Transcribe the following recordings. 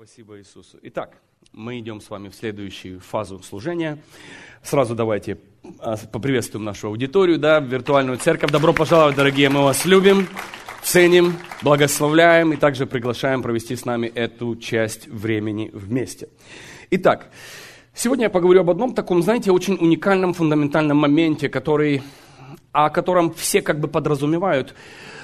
Спасибо Иисусу. Итак, мы идем с вами в следующую фазу служения. Сразу давайте поприветствуем нашу аудиторию, виртуальную церковь. Добро пожаловать, дорогие, мы вас любим, ценим, благословляем и также приглашаем провести с нами эту часть времени вместе. Итак, сегодня я поговорю об одном таком, знаете, очень уникальном, фундаментальном моменте, о котором все как бы подразумевают,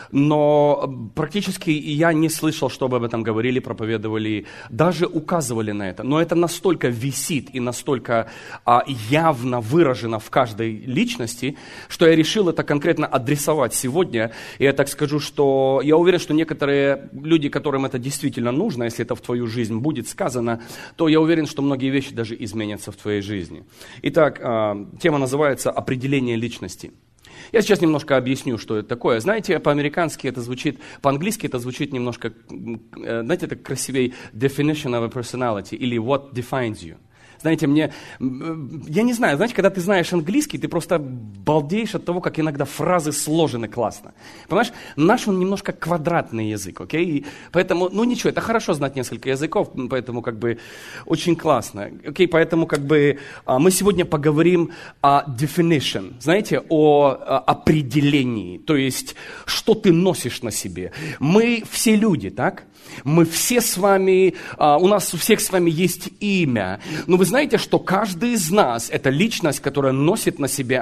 но практически я не слышал, чтобы об этом говорили, проповедовали, даже указывали на это. Но это настолько висит и настолько явно выражено в каждой личности, что я решил это конкретно адресовать сегодня. И я так скажу, что я уверен, что некоторые люди, которым это действительно нужно, если это в твою жизнь будет сказано, то я уверен, что многие вещи даже изменятся в твоей жизни. Итак, тема называется «Определение личности». Я сейчас немножко объясню, что это такое. Знаете, по-американски это звучит, по-английски это звучит немножко, знаете, это красивее definition of a personality или what defines you. Знаете, я не знаю, знаете, когда ты знаешь английский, ты просто балдеешь от того, как иногда фразы сложены классно. Понимаешь, наш он немножко квадратный язык, окей? И поэтому, ничего, это хорошо знать несколько языков, поэтому как бы очень классно, окей? Поэтому как бы мы сегодня поговорим о definition, знаете, о определении, то есть, что ты носишь на себе. Мы все люди, так? Мы все с вами, у нас у всех с вами есть имя, но вы знаете, что каждый из нас – это личность, которая носит на себе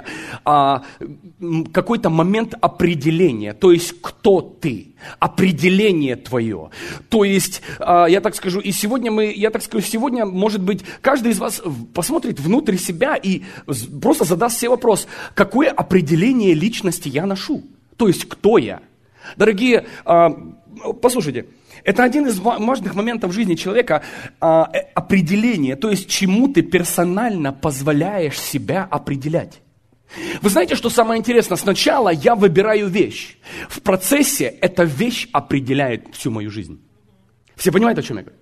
какой-то момент определения, то есть кто ты, определение твое. То есть, я так скажу, и сегодня сегодня, может быть, каждый из вас посмотрит внутрь себя и просто задаст себе вопрос, какое определение личности я ношу, то есть кто я. Дорогие, послушайте, это один из важных моментов в жизни человека, определение, то есть чему ты персонально позволяешь себя определять. Вы знаете, что самое интересное? Сначала я выбираю вещь. В процессе эта вещь определяет всю мою жизнь. Все понимают, о чем я говорю?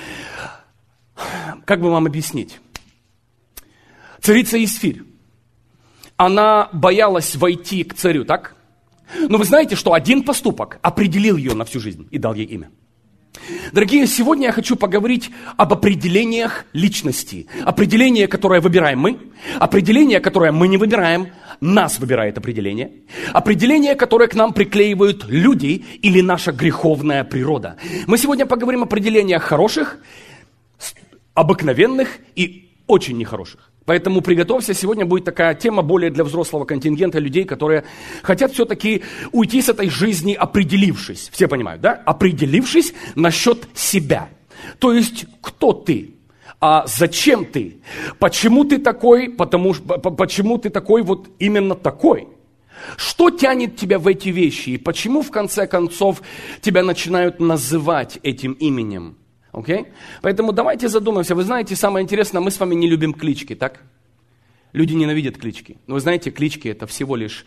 Как бы вам объяснить? Царица Есфирь, она боялась войти к царю, так? Но вы знаете, что один поступок определил ее на всю жизнь и дал ей имя. Дорогие, сегодня я хочу поговорить об определениях личности. Определение, которое выбираем мы, определение, которое мы не выбираем, нас выбирает определение. Определение, которое к нам приклеивают люди или наша греховная природа. Мы сегодня поговорим о определениях хороших, обыкновенных и очень нехороших. Поэтому приготовься, сегодня будет такая тема более для взрослого контингента людей, которые хотят все-таки уйти с этой жизни, определившись. Все понимают, да? Определившись насчет себя. То есть, кто ты? А зачем ты? Почему ты такой? Почему ты такой вот именно такой? Что тянет тебя в эти вещи? И почему в конце концов тебя начинают называть этим именем? Okay? Поэтому давайте задумаемся. Вы знаете, самое интересное, мы с вами не любим клички, так? Люди ненавидят клички. Но вы знаете, клички это всего лишь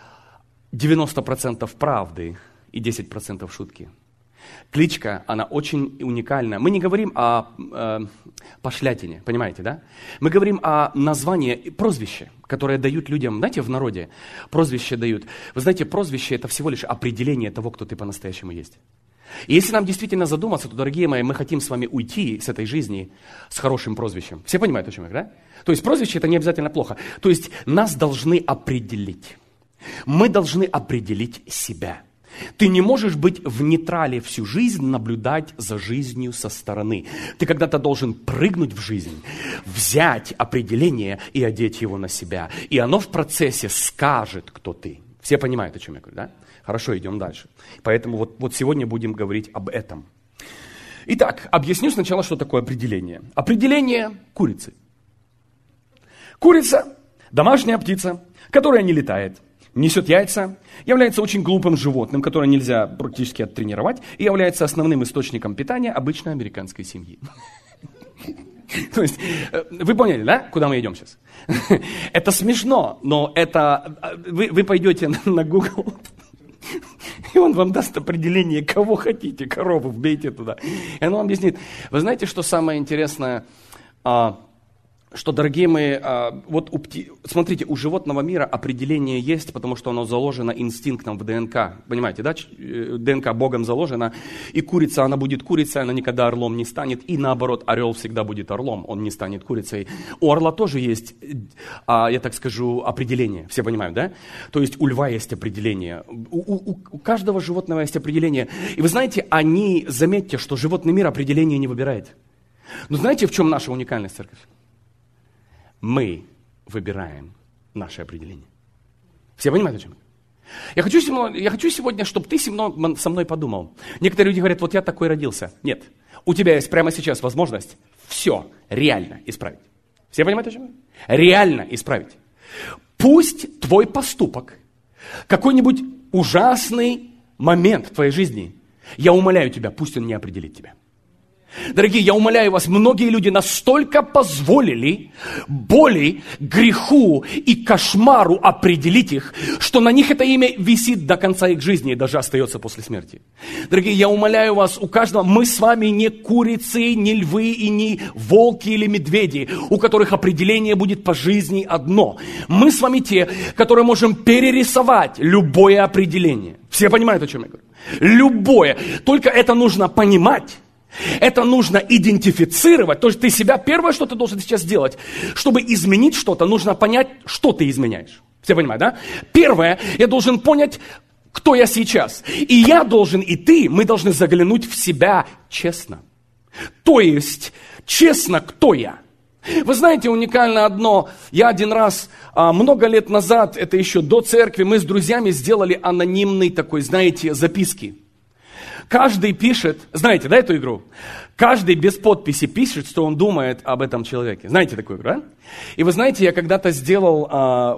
90% правды и 10% шутки. Кличка, она очень уникальна. Мы не говорим о пошлятине, понимаете, да? Мы говорим о названии, прозвище, которое дают людям, знаете, в народе. Прозвище дают. Вы знаете, прозвище это всего лишь определение того, кто ты по-настоящему есть. И если нам действительно задуматься, то, дорогие мои, мы хотим с вами уйти с этой жизни с хорошим прозвищем. Все понимают, о чем я говорю, да? То есть прозвище это не обязательно плохо. То есть нас должны определить. Мы должны определить себя. Ты не можешь быть в нейтрале всю жизнь, наблюдать за жизнью со стороны. Ты когда-то должен прыгнуть в жизнь, взять определение и одеть его на себя. И оно в процессе скажет, кто ты. Все понимают, о чем я говорю, да? Хорошо, идем дальше. Поэтому вот сегодня будем говорить об этом. Итак, объясню сначала, что такое определение. Определение курицы. Курица – домашняя птица, которая не летает, несет яйца, является очень глупым животным, которое нельзя практически оттренировать, и является основным источником питания обычной американской семьи. То есть, вы поняли, да, куда мы идем сейчас? Это смешно, но это... Вы пойдете на Google... И он вам даст определение, кого хотите, корову вбейте туда. И оно вам объяснит. Вы знаете, что самое интересное? что, дорогие мои, смотрите, у животного мира определение есть, потому что оно заложено инстинктом в ДНК. Понимаете, да? ДНК Богом заложена, и курица, она будет курицей, она никогда орлом не станет, и наоборот, орел всегда будет орлом, он не станет курицей. У орла тоже есть, я так скажу, определение, все понимают, да? То есть у льва есть определение, у каждого животного есть определение. И вы знаете, заметьте, что животный мир определение не выбирает. Но знаете, в чем наша уникальность, церковь? Мы выбираем наше определение. Все понимают, о чем я? Я хочу сегодня, чтобы ты со мной подумал. Некоторые люди говорят, вот я такой родился. Нет, у тебя есть прямо сейчас возможность все реально исправить. Все понимают, о чем я? Реально исправить. Пусть твой поступок, какой-нибудь ужасный момент в твоей жизни, я умоляю тебя, пусть он не определит тебя. Дорогие, я умоляю вас, многие люди настолько позволили боли, греху и кошмару определить их, что на них это имя висит до конца их жизни и даже остается после смерти. Дорогие, я умоляю вас, у каждого, мы с вами не курицы, не львы и не волки или медведи, у которых определение будет по жизни одно. Мы с вами те, которые можем перерисовать любое определение. Все понимают, о чем я говорю? Любое. Только это нужно понимать. Это нужно идентифицировать. То есть ты себя, первое, что ты должен сейчас сделать, чтобы изменить что-то, нужно понять, что ты изменяешь. Все понимают, да? Первое, я должен понять, кто я сейчас. И я должен, и ты, мы должны заглянуть в себя честно. То есть, честно, кто я. Вы знаете, уникально одно. Я один раз, много лет назад, это еще до церкви, мы с друзьями сделали анонимный такой, знаете, записки. Каждый пишет, знаете, да, эту игру? Каждый без подписи пишет, что он думает об этом человеке. Знаете такую игру, да? И вы знаете, я когда-то сделал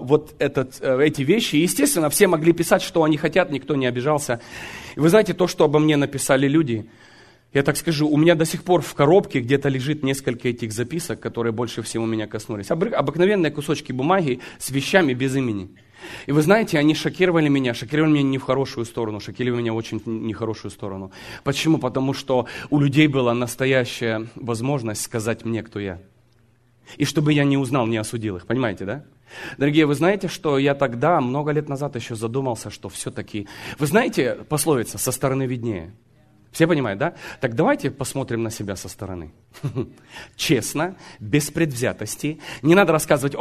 эти вещи, и, естественно, все могли писать, что они хотят, никто не обижался. И вы знаете, то, что обо мне написали люди, я так скажу, у меня до сих пор в коробке где-то лежит несколько этих записок, которые больше всего меня коснулись. Обыкновенные кусочки бумаги с вещами без имени. И вы знаете, они шокировали меня не в хорошую сторону, шокировали меня в очень нехорошую сторону. Почему? Потому что у людей была настоящая возможность сказать мне, кто я. И чтобы я не узнал, не осудил их. Понимаете, да? Дорогие, вы знаете, что я тогда, много лет назад еще задумался, что все-таки... Вы знаете пословица «со стороны виднее»? Все понимают, да? Так давайте посмотрим на себя со стороны. Честно, без предвзятости. Не надо рассказывать,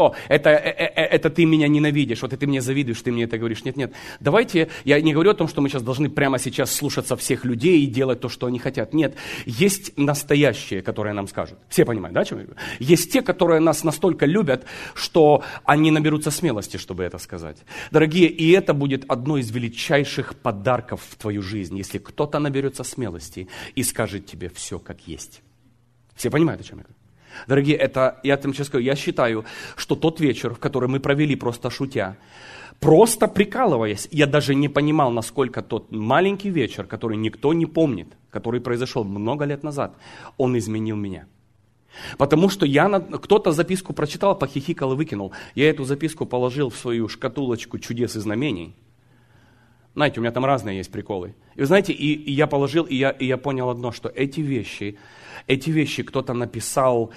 это ты меня ненавидишь, вот ты мне завидуешь, ты мне это говоришь. Нет. Давайте, я не говорю о том, что мы сейчас должны прямо сейчас слушаться всех людей и делать то, что они хотят. Нет, есть настоящие, которые нам скажут. Все понимают, да, о чем я говорю? Есть те, которые нас настолько любят, что они наберутся смелости, чтобы это сказать. Дорогие, и это будет одно из величайших подарков в твою жизнь, если кто-то наберется смелости и скажет тебе все как есть. Все понимают, о чем я говорю? Дорогие, я вам сейчас скажу, я считаю, что тот вечер, в который мы провели просто шутя, просто прикалываясь, я даже не понимал, насколько тот маленький вечер, который никто не помнит, который произошел много лет назад, он изменил меня. Потому что кто-то записку прочитал, похихикал и выкинул. Я эту записку положил в свою шкатулочку чудес и знамений. Знаете, у меня там разные есть приколы. И вы знаете, и я положил, и я понял одно, что эти вещи кто-то написал,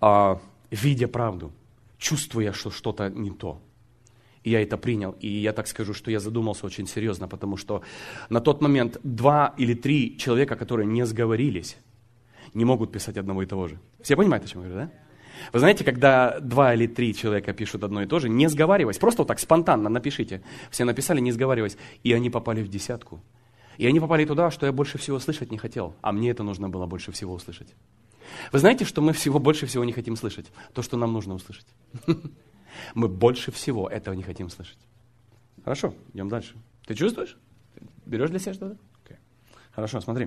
видя правду, чувствуя, что что-то не то. И я это принял. И я так скажу, что я задумался очень серьезно, потому что на тот момент 2 или 3 человека, которые не сговорились, не могут писать одного и того же. Все понимают, о чем я говорю, да? Вы знаете, когда 2 или 3 человека пишут одно и то же, не сговариваясь, просто вот так спонтанно напишите. Все написали, не сговариваясь, и они попали в 10. И они попали туда, что я больше всего слышать не хотел, а мне это нужно было больше всего услышать. Вы знаете, что мы больше всего не хотим слышать? То, что нам нужно услышать. Мы больше всего этого не хотим слышать. Хорошо, идем дальше. Ты чувствуешь? Берешь для себя что-то? Okay. Хорошо, смотри.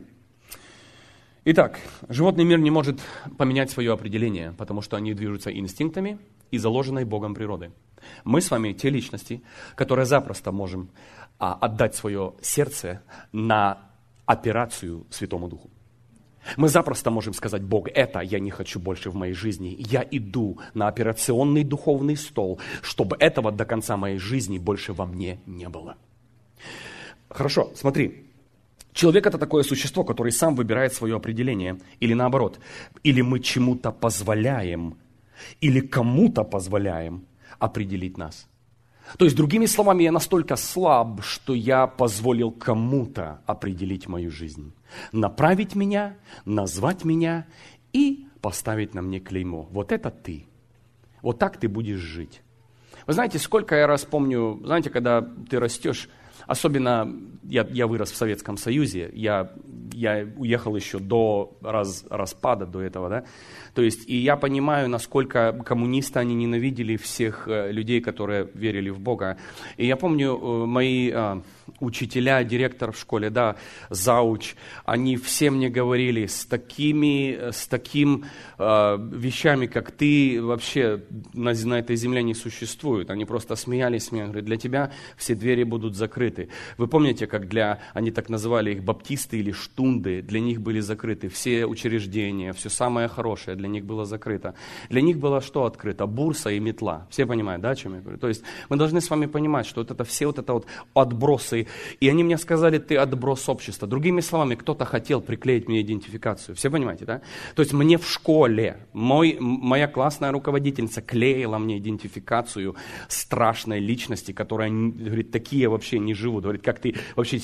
Итак, животный мир не может поменять свое определение, потому что они движутся инстинктами и заложенной Богом природой. Мы с вами те личности, которые запросто можем отдать свое сердце на операцию Святому Духу. Мы запросто можем сказать: Бог, это я не хочу больше в моей жизни. Я иду на операционный духовный стол, чтобы этого до конца моей жизни больше во мне не было. Хорошо, смотри. Человек – это такое существо, которое сам выбирает свое определение. Или наоборот. Или мы чему-то позволяем или кому-то позволяем определить нас. То есть, другими словами, я настолько слаб, что я позволил кому-то определить мою жизнь. Направить меня, назвать меня и поставить на мне клеймо. Вот это ты. Вот так ты будешь жить. Вы знаете, сколько я раз помню, знаете, когда ты растешь, особенно я вырос в Советском Союзе, я уехал еще до распада, до этого, да. То есть, и я понимаю, насколько коммунисты, они ненавидели всех людей, которые верили в Бога. И я помню, мои учителя, директор в школе, да, зауч, они все мне говорили с такими вещами, как ты, вообще на этой земле не существует. Они просто смеялись мне, говорят, для тебя все двери будут закрыты. Вы помните, как они так называли их баптисты или штунды, для них были закрыты все учреждения, все самое хорошее для них было закрыто. Для них было что открыто? Бурса и метла. Все понимают, да, о чем я говорю? То есть мы должны с вами понимать, что все отбросы. И они мне сказали, ты отброс общества. Другими словами, кто-то хотел приклеить мне идентификацию. Все понимаете, да? То есть мне в школе моя классная руководительница клеила мне идентификацию страшной личности, которая, говорит, такие вообще не живут. Говорит, как ты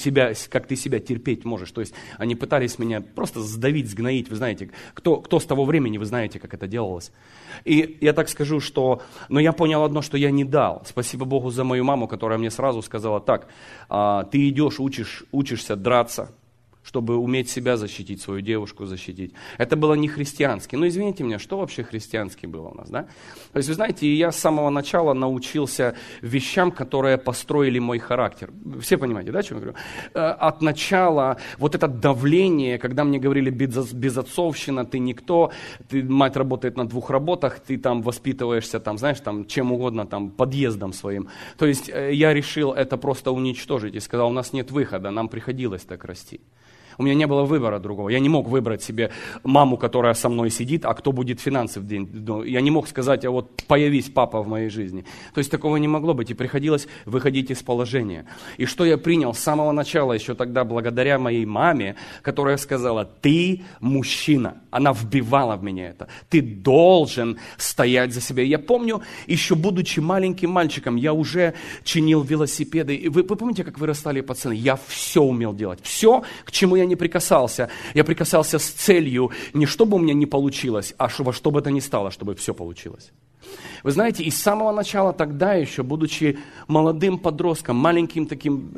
себя терпеть можешь. То есть они пытались меня просто сдавить, сгноить. Вы знаете, кто с того времени, вы знаете, как это делалось. И я так скажу, но я понял одно, что я не дал. Спасибо Богу за мою маму, которая мне сразу сказала, так, ты идешь, учишься драться, чтобы уметь себя защитить, свою девушку защитить. Это было не христиански. Но извините меня, что вообще христиански было у нас, да? То есть, вы знаете, я с самого начала научился вещам, которые построили мой характер. Все понимаете, да, о чем я говорю? От начала вот это давление, когда мне говорили безотцовщина, ты никто, мать работает на 2 работах, ты там воспитываешься, там, знаешь, там, чем угодно, там, подъездом своим. То есть, я решил это просто уничтожить и сказал, у нас нет выхода, нам приходилось так расти. У меня не было выбора другого. Я не мог выбрать себе маму, которая со мной сидит, а кто будет финансы в день. Я не мог сказать, а вот появись папа в моей жизни. То есть такого не могло быть, и приходилось выходить из положения. И что я принял с самого начала, еще тогда, благодаря моей маме, которая сказала, ты мужчина. Она вбивала в меня это. Ты должен стоять за себя. Я помню, еще будучи маленьким мальчиком, я уже чинил велосипеды. И вы помните, как вырастали пацаны? Я все умел делать. Все, к чему я не прикасался. Я прикасался с целью, не чтобы у меня не получилось, а во что бы это ни стало, чтобы все получилось. Вы знаете, и с самого начала тогда еще, будучи молодым подростком, маленьким таким,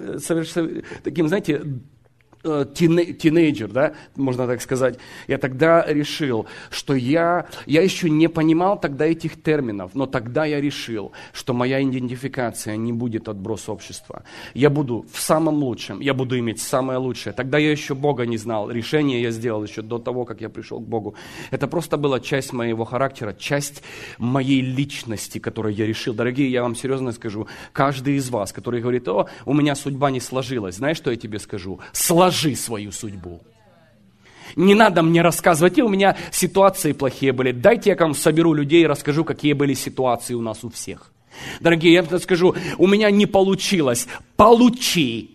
знаете, тинейджер, да, можно так сказать, я тогда решил, что я еще не понимал тогда этих терминов, но тогда я решил, что моя идентификация не будет отброс общества. Я буду в самом лучшем, я буду иметь самое лучшее. Тогда я еще Бога не знал, решение я сделал еще до того, как я пришел к Богу. Это просто была часть моего характера, часть моей личности, которую я решил. Дорогие, я вам серьезно скажу, каждый из вас, который говорит, у меня судьба не сложилась, знаешь, что я тебе скажу? Сложи свою судьбу. Не надо мне рассказывать, у меня ситуации плохие были. Дайте я к вам соберу людей и расскажу, какие были ситуации у нас у всех. Дорогие, я скажу, у меня не получилось. Получи.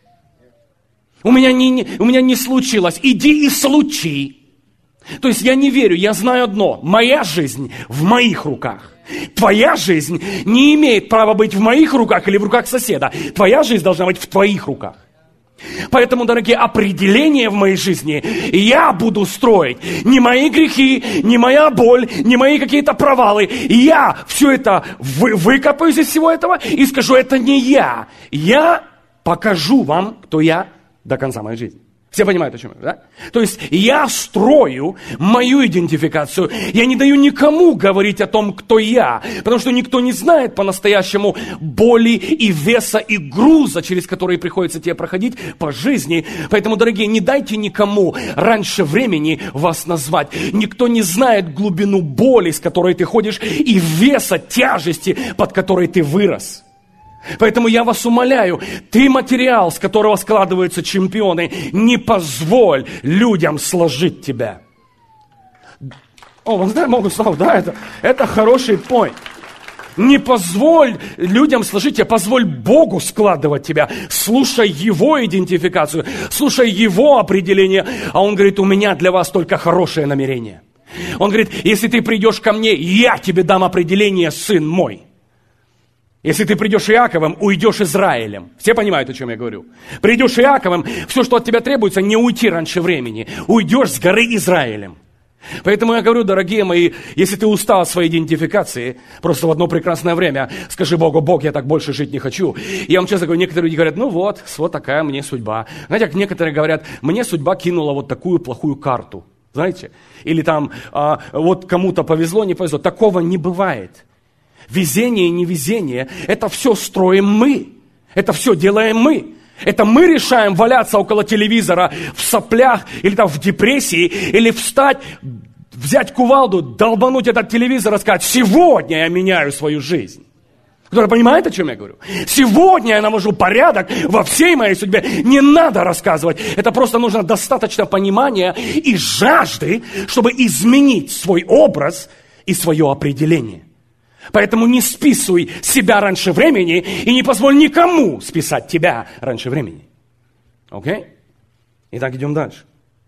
У меня не случилось. Иди и случи. То есть я не верю, я знаю одно. Моя жизнь в моих руках. Твоя жизнь не имеет права быть в моих руках или в руках соседа. Твоя жизнь должна быть в твоих руках. Поэтому, дорогие, определение в моей жизни я буду строить. Не мои грехи, не моя боль, не мои какие-то провалы. Я все это выкопаюсь из всего этого и скажу, это не я. Я покажу вам, кто я до конца моей жизни. Все понимают, о чем я, да? То есть я строю мою идентификацию. Я не даю никому говорить о том, кто я. Потому что никто не знает по-настоящему боли и веса и груза, через которые приходится тебе проходить по жизни. Поэтому, дорогие, не дайте никому раньше времени вас назвать. Никто не знает глубину боли, с которой ты ходишь, и веса тяжести, под которой ты вырос. Поэтому я вас умоляю, ты материал, с которого складываются чемпионы, не позволь людям сложить тебя. Могут слова, да, это хороший point. Не позволь людям сложить тебя, позволь Богу складывать тебя. Слушай Его идентификацию, слушай Его определение. А Он говорит, у меня для вас только хорошее намерение. Он говорит, если ты придешь ко мне, я тебе дам определение, сын мой. Если ты придешь Иаковом, уйдешь Израилем. Все понимают, о чем я говорю? Придешь Иаковом, все, что от тебя требуется, не уйти раньше времени. Уйдешь с горы Израилем. Поэтому я говорю, дорогие мои, если ты устал от своей идентификации, просто в одно прекрасное время скажи Богу, Бог, я так больше жить не хочу. И я вам честно говорю, некоторые люди говорят, ну вот такая мне судьба. Знаете, как некоторые говорят, мне судьба кинула вот такую плохую карту. Знаете? Или там, вот кому-то повезло, не повезло. Такого не бывает. Везение и невезение, это все строим мы. Это все делаем мы. Это мы решаем валяться около телевизора в соплях, или там в депрессии, или встать, взять кувалду, долбануть этот телевизор и сказать, сегодня я меняю свою жизнь. Кто-то понимает, о чем я говорю? Сегодня я навожу порядок во всей моей судьбе. Не надо рассказывать. Это просто нужно достаточно понимания и жажды, чтобы изменить свой образ и свое определение. Поэтому не списывай себя раньше времени и не позволь никому списать тебя раньше времени. Окей? Итак, идем дальше.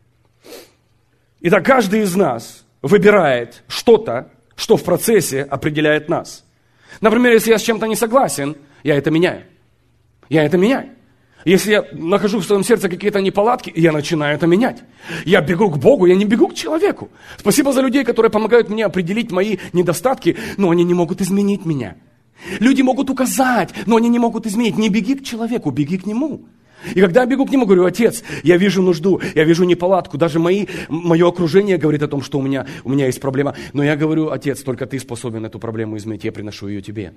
Итак, каждый из нас выбирает что-то, что в процессе определяет нас. Например, если я с чем-то не согласен, я это меняю. Я это меняю. Если я нахожу в своем сердце какие-то неполадки, я начинаю это менять. Я бегу к Богу, я не бегу к человеку. Спасибо за людей, которые помогают мне определить мои недостатки, но они не могут изменить меня. Люди могут указать, но они не могут изменить. Не беги к человеку, беги к нему. И когда я бегу к нему, говорю, отец, я вижу нужду, я вижу неполадку. Даже мое окружение говорит о том, что у меня есть проблема. Но я говорю, отец, только ты способен эту проблему изменить, я приношу ее тебе.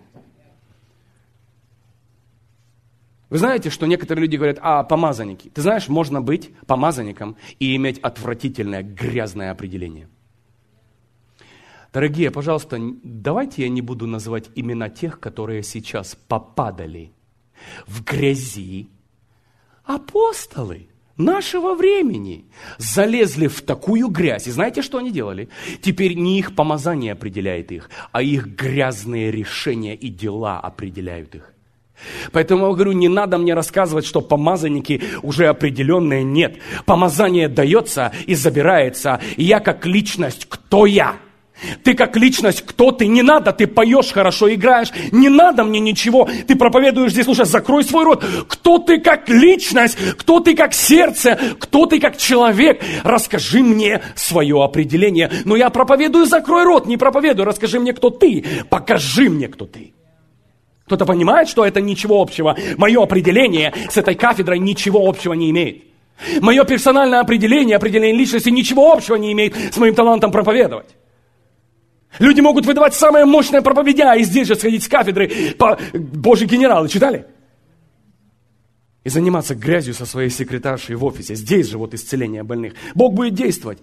Вы знаете, что некоторые люди говорят, помазанники. Ты знаешь, можно быть помазанником и иметь отвратительное, грязное определение. Дорогие, пожалуйста, давайте я не буду называть имена тех, которые сейчас попадали в грязи. Апостолы нашего времени залезли в такую грязь. И знаете, что они делали? Теперь не их помазание определяет их, а их грязные решения и дела определяют их. Поэтому я говорю, не надо мне рассказывать, что помазанники уже определенные. Нет. Помазание дается и забирается. И я как личность, кто я? Ты как личность, кто ты? Не надо, ты поешь хорошо, играешь. Не надо мне ничего. Ты проповедуешь здесь, слушай, закрой свой рот. Кто ты как личность? Кто ты как сердце? Кто ты как человек? Расскажи мне свое определение. Но я проповедую, закрой рот, не проповедую. Расскажи мне, кто ты. Покажи мне, кто ты. Кто-то понимает, что это ничего общего? Мое определение с этой кафедрой ничего общего не имеет. Мое персональное определение личности ничего общего не имеет с моим талантом проповедовать. Люди могут выдавать самые мощные проповедя и здесь же сходить с кафедры по Божьи генералы. Читали? И заниматься грязью со своей секретаршей в офисе. Здесь же вот исцеление больных. Бог будет действовать.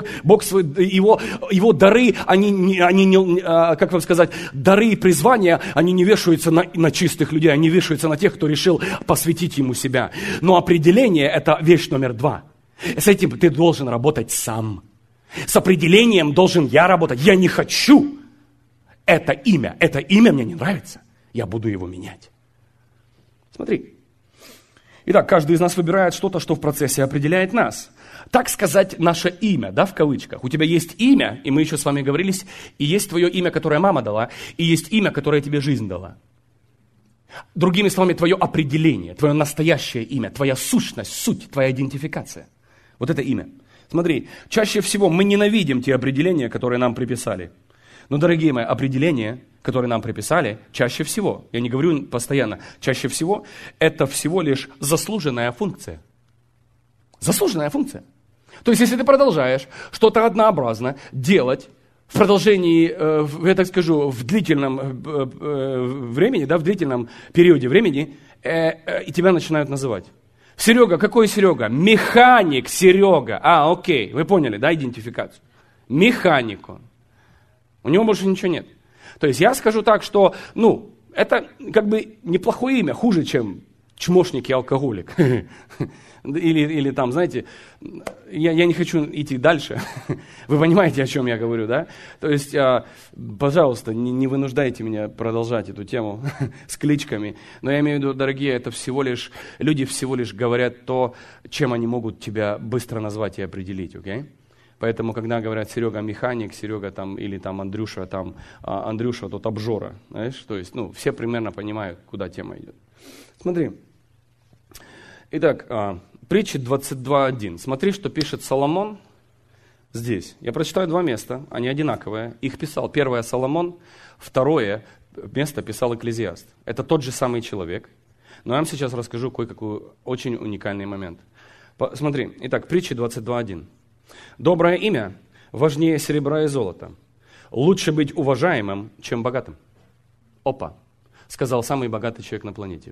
Его дары, они не, как вам сказать, дары и призвания, они не вешаются на чистых людей, они вешаются на тех, кто решил посвятить ему себя. Но определение – это вещь номер 2. С этим ты должен работать сам. С определением должен я работать. Я не хочу это имя мне не нравится. Я буду его менять. Смотри. Итак, каждый из нас выбирает что-то, что в процессе определяет нас. Так сказать, наше имя, да, в кавычках. У тебя есть имя, и мы еще с вами говорились, и есть твое имя, которое мама дала, и есть имя, которое тебе жизнь дала. Другими словами, твое определение, твое настоящее имя, твоя сущность, суть, твоя идентификация. Вот это имя. Смотри, чаще всего мы ненавидим те определения, которые нам приписали. Но, дорогие мои, определения, которые нам приписали, чаще всего, я не говорю постоянно, чаще всего, это всего лишь заслуженная функция. Заслуженная функция. То есть, если ты продолжаешь что-то однообразно делать в продолжении, я так скажу, в длительном времени, да, в длительном периоде времени, и тебя начинают называть. Серега, какой Серега? Механик Серега. Окей, вы поняли, да, идентификацию? Механик он. У него больше ничего нет. То есть я скажу так, что, это как бы неплохое имя, хуже, чем чмошник и алкоголик. Или там, знаете, я не хочу идти дальше. Вы понимаете, о чем я говорю, да? То есть, пожалуйста, не вынуждайте меня продолжать эту тему с кличками. Но я имею в виду, дорогие, это люди всего лишь говорят то, чем они могут тебя быстро назвать и определить, окей? Поэтому, когда говорят Серега механик, Серега там, или там Андрюша, Андрюша тот обжора, знаешь, то есть, все примерно понимают, куда тема идет. Смотри. Итак, притча 22:1. Смотри, что пишет Соломон здесь. Я прочитаю два места, они одинаковые. Их писал первое Соломон, второе место писал Экклезиаст. Это тот же самый человек. Но я вам сейчас расскажу кое-какой очень уникальный момент. Смотри, итак, притча 22:1. Доброе имя важнее серебра и золота. Лучше быть уважаемым, чем богатым. Опа, сказал самый богатый человек на планете.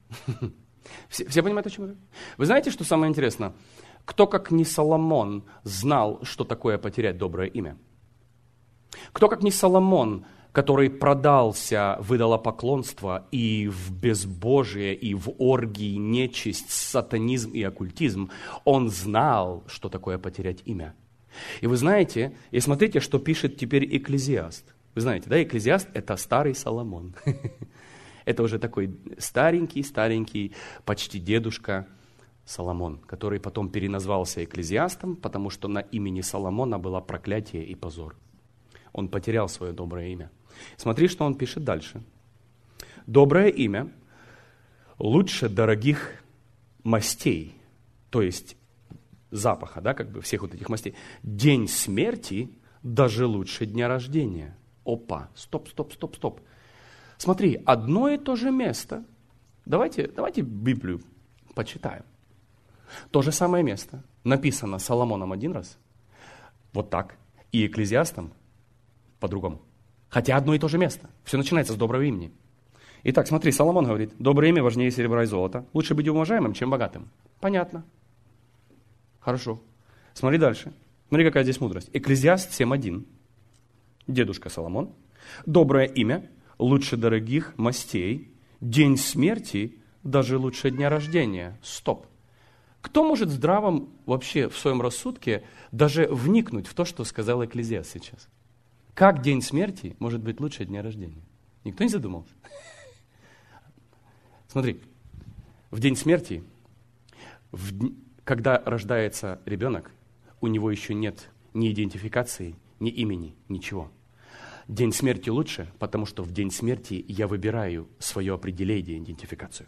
Все понимают, о чем я говорю? Вы знаете, что самое интересное? Кто, как не Соломон, знал, что такое потерять доброе имя? Кто, как не Соломон, который продался в идолопоклонство и в безбожие, и в оргии, нечисть, сатанизм и оккультизм, он знал, что такое потерять имя. И вы знаете, и смотрите, что пишет теперь Экклезиаст. Вы знаете, да, Экклезиаст – это старый Соломон. Это уже такой старенький, почти дедушка Соломон, который потом переназвался Экклезиастом, потому что на имени Соломона было проклятие и позор. Он потерял свое доброе имя. Смотри, что он пишет дальше. Доброе имя лучше дорогих мастей, то есть запаха, да, как бы всех вот этих мастей. День смерти даже лучше дня рождения. Опа, стоп. Смотри, одно и то же место. Давайте Библию почитаем. То же самое место написано Соломоном один раз, вот так, и Экклезиастом по-другому. Хотя одно и то же место. Все начинается с доброго имени. Итак, смотри, Соломон говорит, доброе имя важнее серебра и золота. Лучше быть уважаемым, чем богатым. Понятно. Хорошо. Смотри дальше. Смотри, какая здесь мудрость. Экклезиаст 7:1. Дедушка Соломон. Доброе имя лучше дорогих мастей. День смерти даже лучше дня рождения. Стоп. Кто может здравом вообще в своем рассудке даже вникнуть в то, что сказал Экклезиаст сейчас? Как день смерти может быть лучше дня рождения? Никто не задумался? Смотри, в день смерти, когда рождается ребенок, у него еще нет ни идентификации, ни имени, ничего. День смерти лучше, потому что в день смерти я выбираю свое определение, идентификацию.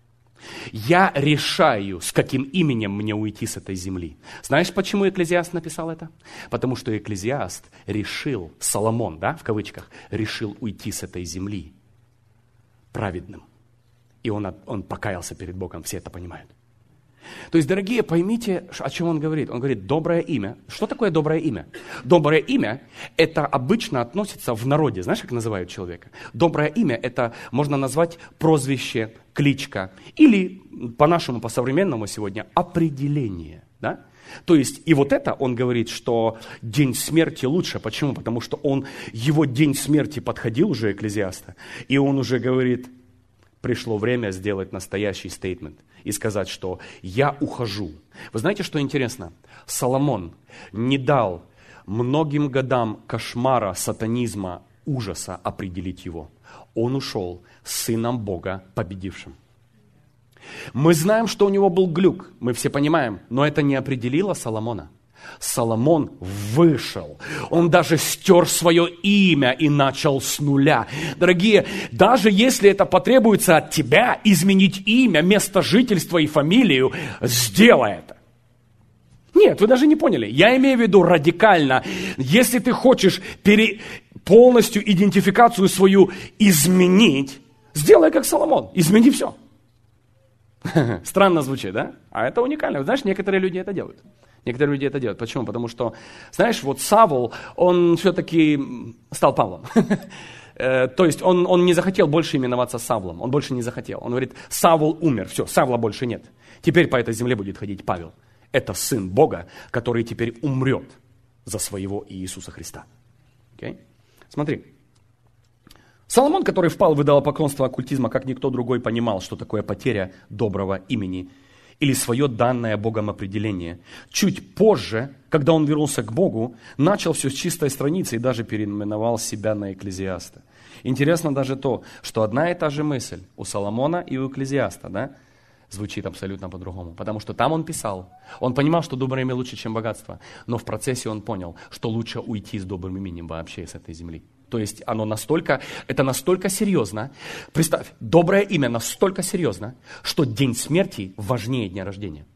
Я решаю, с каким именем мне уйти с этой земли. Знаешь, почему Экклезиаст написал это? Потому что Экклезиаст решил, Соломон, да, в кавычках, решил уйти с этой земли праведным. И он покаялся перед Богом, все это понимают. То есть, дорогие, поймите, о чем он говорит. Он говорит, доброе имя. Что такое доброе имя? Доброе имя, это обычно относится в народе. Знаешь, как называют человека? Доброе имя, это можно назвать прозвище, кличка. Или, по-нашему, по-современному сегодня, определение. Да? То есть, и вот это он говорит, что день смерти лучше. Почему? Потому что его день смерти подходил уже Экклезиаста. И он уже говорит, пришло время сделать настоящий стейтмент и сказать, что я ухожу. Вы знаете, что интересно? Соломон не дал многим годам кошмара, сатанизма, ужаса определить его. Он ушел сыном Бога победившим. Мы знаем, что у него был глюк, мы все понимаем, но это не определило Соломона. Соломон вышел, он даже стер свое имя и начал с нуля. Дорогие, даже если это потребуется от тебя изменить имя, место жительства и фамилию, сделай это. Нет, вы даже не поняли. Я имею в виду радикально. Если ты хочешь полностью идентификацию свою изменить, сделай как Соломон, измени все. Странно звучит, да? А это уникально. Знаешь, некоторые люди это делают. Некоторые люди это делают. Почему? Потому что, знаешь, вот Савл, он все-таки стал Павлом. То есть он не захотел больше именоваться Савлом. Он больше не захотел. Он говорит, Савл умер, все, Савла больше нет. Теперь по этой земле будет ходить Павел. Это сын Бога, который теперь умрет за своего Иисуса Христа. Okay? Смотри. Соломон, который впал в идолопоклонство оккультизма, как никто другой понимал, что такое потеря доброго имени или свое данное Богом определение. Чуть позже, когда он вернулся к Богу, начал все с чистой страницы и даже переименовал себя на Экклезиаста. Интересно даже то, что одна и та же мысль у Соломона и у Экклезиаста, да? звучит абсолютно по-другому. Потому что там он писал, он понимал, что доброе имя лучше, чем богатство, но в процессе он понял, что лучше уйти с добрым именем вообще с этой земли. То есть это настолько серьезно. Представь, доброе имя настолько серьезно, что день смерти важнее дня рождения.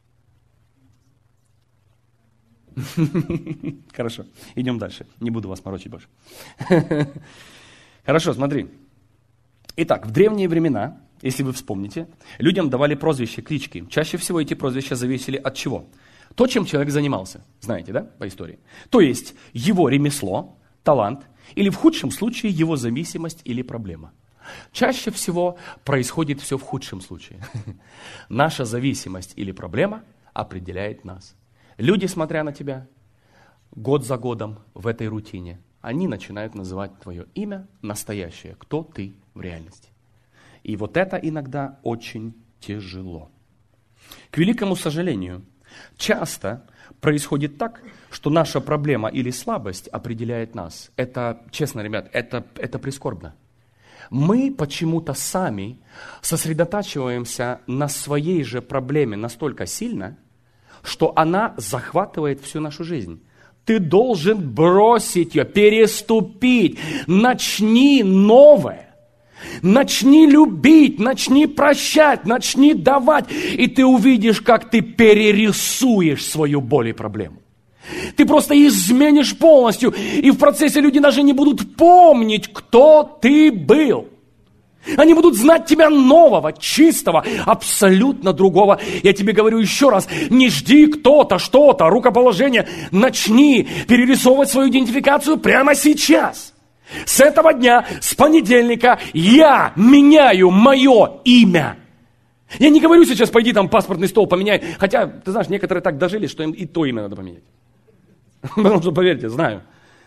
Хорошо, идем дальше. Не буду вас морочить больше. Хорошо, смотри. Итак, в древние времена, если вы вспомните, людям давали прозвища, клички. Чаще всего эти прозвища зависели от чего? То, чем человек занимался. Знаете, да, по истории? То есть его ремесло, талант, или в худшем случае его зависимость или проблема. Чаще всего происходит все в худшем случае. Наша зависимость или проблема определяет нас. Люди, смотря на тебя, год за годом в этой рутине, они начинают называть твое имя настоящее, кто ты в реальности. И вот это иногда очень тяжело. К великому сожалению, часто происходит так, что наша проблема или слабость определяет нас. Это, честно, ребят, это прискорбно. Мы почему-то сами сосредотачиваемся на своей же проблеме настолько сильно, что она захватывает всю нашу жизнь. Ты должен бросить ее, переступить. Начни новое. Начни любить, начни прощать, начни давать. И ты увидишь, как ты перерисуешь свою боль и проблему. Ты просто изменишь полностью. И в процессе люди даже не будут помнить, кто ты был. Они будут знать тебя нового, чистого, абсолютно другого. Я тебе говорю еще раз, не жди кто-то, что-то, рукоположение. Начни перерисовывать свою идентификацию прямо сейчас. С этого дня, с понедельника, я меняю мое имя. Я не говорю сейчас, пойди там паспортный стол поменяй. Хотя, ты знаешь, некоторые так дожили, что им и то имя надо поменять. Потому что, поверьте, знаю,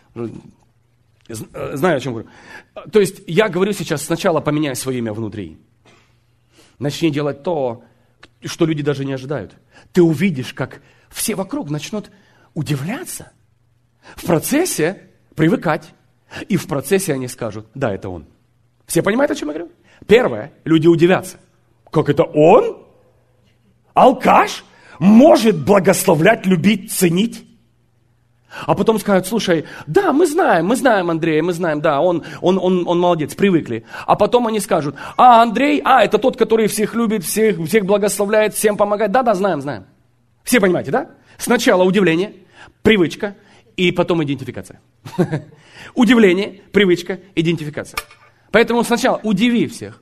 о чем говорю. То есть, я говорю сейчас, сначала поменяй свое имя внутри. Начни делать то, что люди даже не ожидают. Ты увидишь, как все вокруг начнут удивляться. В процессе привыкать. И в процессе они скажут, да, это он. Все понимают, о чем я говорю? Первое, люди удивятся. Как это он? Алкаш? Может благословлять, любить, ценить? А потом скажут, слушай, да, мы знаем Андрея, мы знаем, да, он молодец, привыкли. А потом они скажут, Андрей, это тот, который всех любит, всех благословляет, всем помогает. Да, знаем. Все понимаете, да? Сначала удивление, привычка, и потом идентификация. Удивление, привычка, идентификация. Поэтому сначала удиви всех.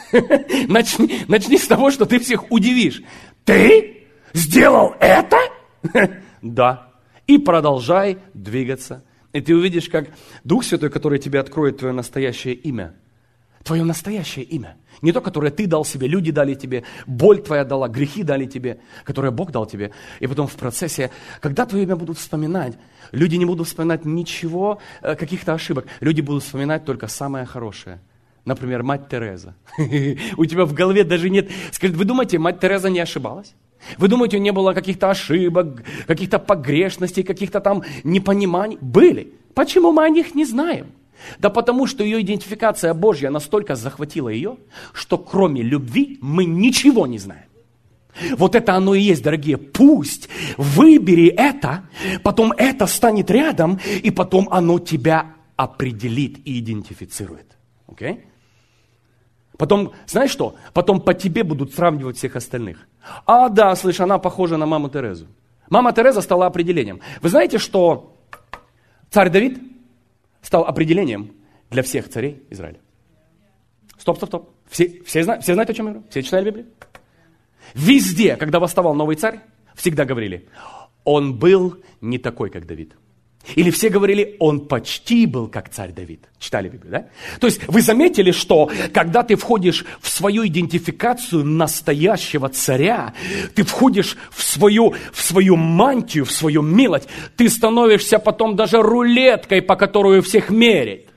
Начни с того, что ты всех удивишь. Ты сделал это? Да. И продолжай двигаться. И ты увидишь, как Дух Святой, который тебе откроет твое настоящее имя. Твое настоящее имя. Не то, которое ты дал себе, люди дали тебе, боль твоя дала, грехи дали тебе, которое Бог дал тебе. И потом в процессе, когда твое имя будут вспоминать, люди не будут вспоминать ничего, каких-то ошибок. Люди будут вспоминать только самое хорошее. Например, мать Тереза. У тебя в голове даже нет... Скажите, вы думаете, мать Тереза не ошибалась? Вы думаете, не было каких-то ошибок, каких-то погрешностей, каких-то там непониманий? Были. Почему мы о них не знаем? Да потому что ее идентификация Божья настолько захватила ее, что кроме любви мы ничего не знаем. Вот это оно и есть, дорогие. Пусть выбери это, потом это станет рядом, и потом оно тебя определит и идентифицирует. Окей? Потом, знаешь что? Потом по тебе будут сравнивать всех остальных. Да, слышь, она похожа на маму Терезу. Мама Тереза стала определением. Вы знаете, что царь Давид стал определением для всех царей Израиля? Стоп. Все знают, о чем я говорю? Все читали Библию? Везде, когда восставал новый царь, всегда говорили, он был не такой, как Давид. Или все говорили, он почти был как царь Давид. Читали Библию, да? То есть вы заметили, что когда ты входишь в свою идентификацию настоящего царя, ты входишь в свою мантию, в свою милость, ты становишься потом даже рулеткой, по которой всех меряет.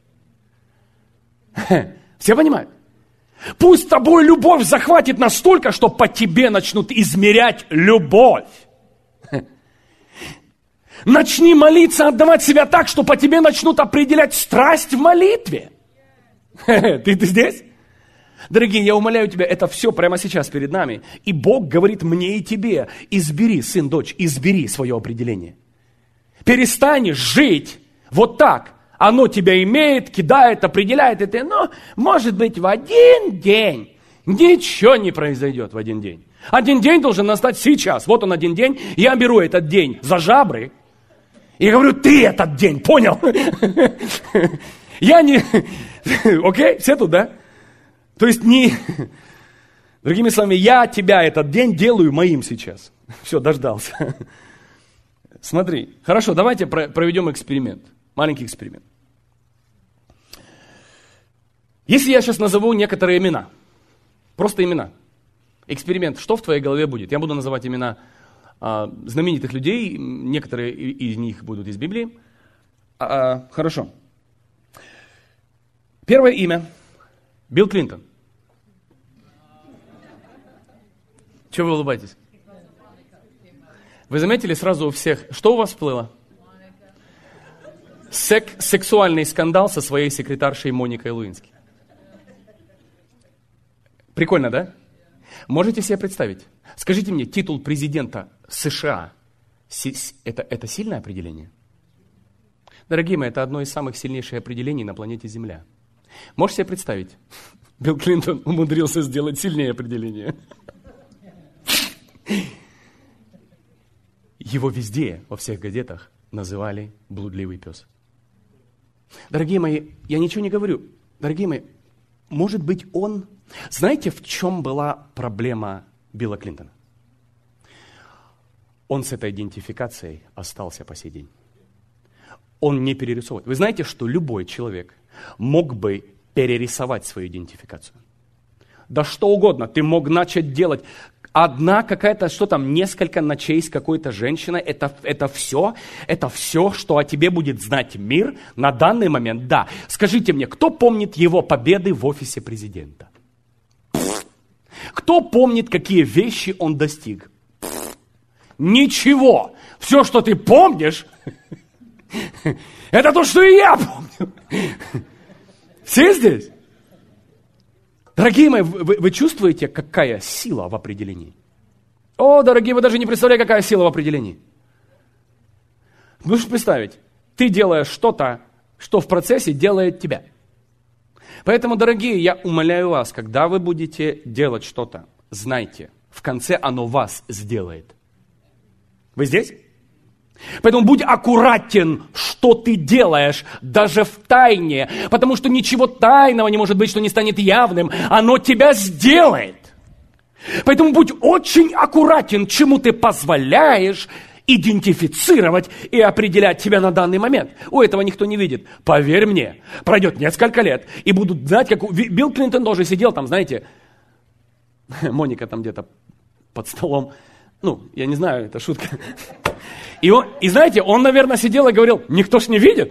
Все понимают? Пусть тобой любовь захватит настолько, что по тебе начнут измерять любовь. Начни молиться, отдавать себя так, что по тебе начнут определять страсть в молитве. Ты здесь? Дорогие, я умоляю тебя, это все прямо сейчас перед нами. И Бог говорит мне и тебе, избери, сын, дочь, избери свое определение. Перестань жить вот так. Оно тебя имеет, кидает, определяет. И ты, может быть, в один день. Ничего не произойдет в один день. Один день должен настать сейчас. Вот он один день. Я беру этот день за жабры. И говорю, ты этот день, понял? Я не... Окей, все тут, да? То есть другими словами, я тебя этот день делаю моим сейчас. Все, дождался. Смотри, хорошо, давайте проведем эксперимент. Маленький эксперимент. Если я сейчас назову некоторые имена, просто имена, эксперимент, что в твоей голове будет? Я буду называть имена знаменитых людей, некоторые из них будут из Библии. Хорошо. Первое имя. Билл Клинтон. Чего вы улыбаетесь? Вы заметили сразу у всех, что у вас всплыло? Сексуальный скандал со своей секретаршей Моникой Луински. Прикольно, да? Можете себе представить? Скажите мне, титул президента США, это сильное определение? Дорогие мои, это одно из самых сильнейших определений на планете Земля. Можете себе представить? Билл Клинтон умудрился сделать сильнее определение. Его везде, во всех газетах, называли блудливый пес. Дорогие мои, я ничего не говорю. Дорогие мои, может быть, он... Знаете, в чем была проблема Билла Клинтона? Он с этой идентификацией остался по сей день. Он не перерисовывает. Вы знаете, что любой человек мог бы перерисовать свою идентификацию? Да что угодно. Ты мог начать делать... Одна какая-то, что там, несколько ночей с какой-то женщиной, это все, что о тебе будет знать мир на данный момент. Да, скажите мне, кто помнит его победы в офисе президента? Кто помнит, какие вещи он достиг? Ничего. Все, что ты помнишь, это то, что и я помню. Все здесь? Дорогие мои, вы чувствуете, какая сила в определении? О, дорогие, вы даже не представляете, какая сила в определении. Можешь представить, ты делаешь что-то, что в процессе делает тебя. Поэтому, дорогие, я умоляю вас, когда вы будете делать что-то, знайте, в конце оно вас сделает. Вы здесь? Поэтому будь аккуратен, что ты делаешь, даже в тайне, потому что ничего тайного не может быть, что не станет явным, оно тебя сделает. Поэтому будь очень аккуратен, чему ты позволяешь идентифицировать и определять тебя на данный момент. У этого никто не видит. Поверь мне, пройдет несколько лет, и будут знать, как... Билл Клинтон тоже сидел там, знаете, Моника там где-то под столом. Я не знаю, это шутка. И знаете, он, наверное, сидел и говорил, никто ж не видит.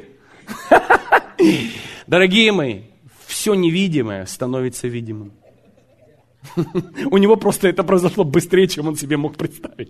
Дорогие мои, все невидимое становится видимым. У него просто это произошло быстрее, чем он себе мог представить.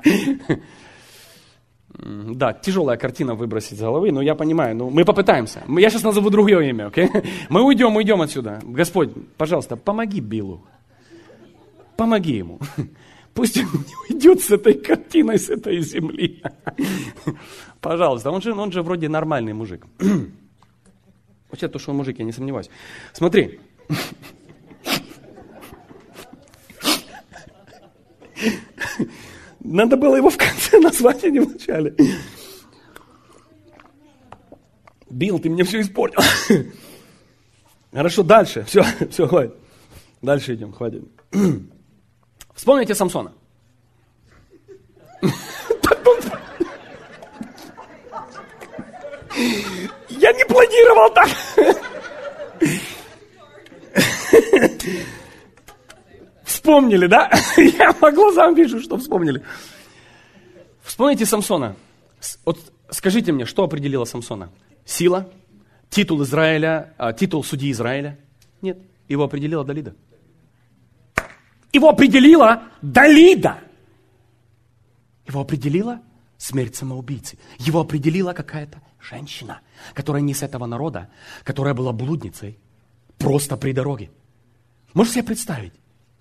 Да, тяжелая картина выбросить из головы, но я понимаю, мы попытаемся. Я сейчас назову другое имя, окей? Мы уйдем отсюда. Господь, пожалуйста, помоги Биллу. Помоги ему. Пусть он не уйдет с этой картиной, с этой земли. Пожалуйста, он же вроде нормальный мужик. Вообще, то, что он мужик, я не сомневаюсь. Смотри. Надо было его в конце назвать, а не в начале. Билл, ты мне все испортил. Хорошо, дальше. Все, хватит. Дальше идем, хватит. Вспомните Самсона. Я не планировал так. Вспомнили, да? Я по глазам вижу, что вспомнили. Вспомните Самсона. Вот скажите мне, что определило Самсона? Сила? Титул Израиля? Титул судьи Израиля? Нет, его определила Далида. Его определила Далида. Его определила смерть самоубийцы. Его определила какая-то женщина, которая не с этого народа, которая была блудницей, просто при дороге. Можешь себе представить,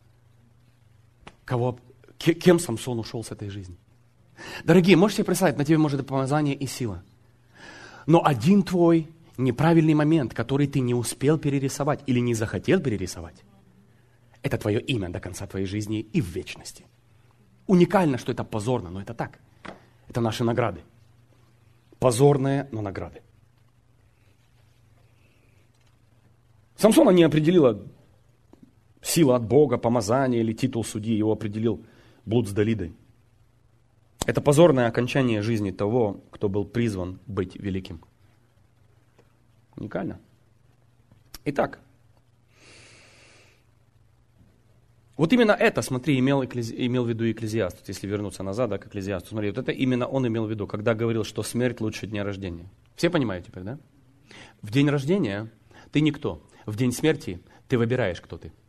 кем Самсон ушел с этой жизни? Дорогие, можешь себе представить, на тебе может быть помазание и сила. Но один твой неправильный момент, который ты не успел перерисовать или не захотел перерисовать, это твое имя до конца твоей жизни и в вечности. Уникально, что это позорно, но это так. Это наши награды. Позорные, но награды. Самсона не определила сила от Бога, помазание или титул судьи. Его определил блуд с Далидой. Это позорное окончание жизни того, кто был призван быть великим. Уникально. Итак, вот именно это, смотри, имел в виду Экклезиаст. Если вернуться назад, к Экклезиасту, смотри, вот это именно он имел в виду, когда говорил, что смерть лучше дня рождения. Все понимают теперь, да? В день рождения ты никто. В день смерти ты выбираешь, кто ты.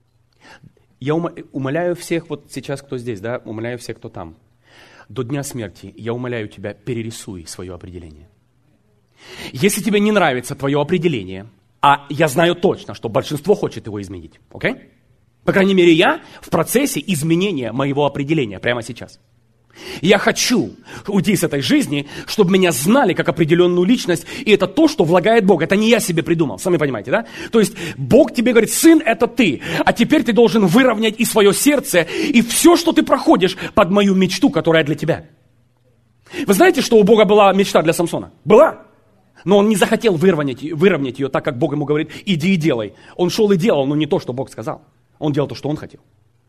Я умоляю всех вот сейчас, кто здесь, да, умоляю всех, кто там. До дня смерти я умоляю тебя, перерисуй свое определение. Если тебе не нравится твое определение, а я знаю точно, что большинство хочет его изменить, окей? По крайней мере, я в процессе изменения моего определения прямо сейчас. Я хочу уйти с этой жизни, чтобы меня знали как определенную личность, и это то, что влагает Бог. Это не я себе придумал, сами понимаете, да? То есть Бог тебе говорит: сын, это ты, а теперь ты должен выровнять и свое сердце, и все, что ты проходишь, под мою мечту, которая для тебя. Вы знаете, что у Бога была мечта для Самсона? Была. Но он не захотел выровнять ее так, как Бог ему говорит: иди и делай. Он шел и делал, но не то, что Бог сказал. Он делал то, что он хотел.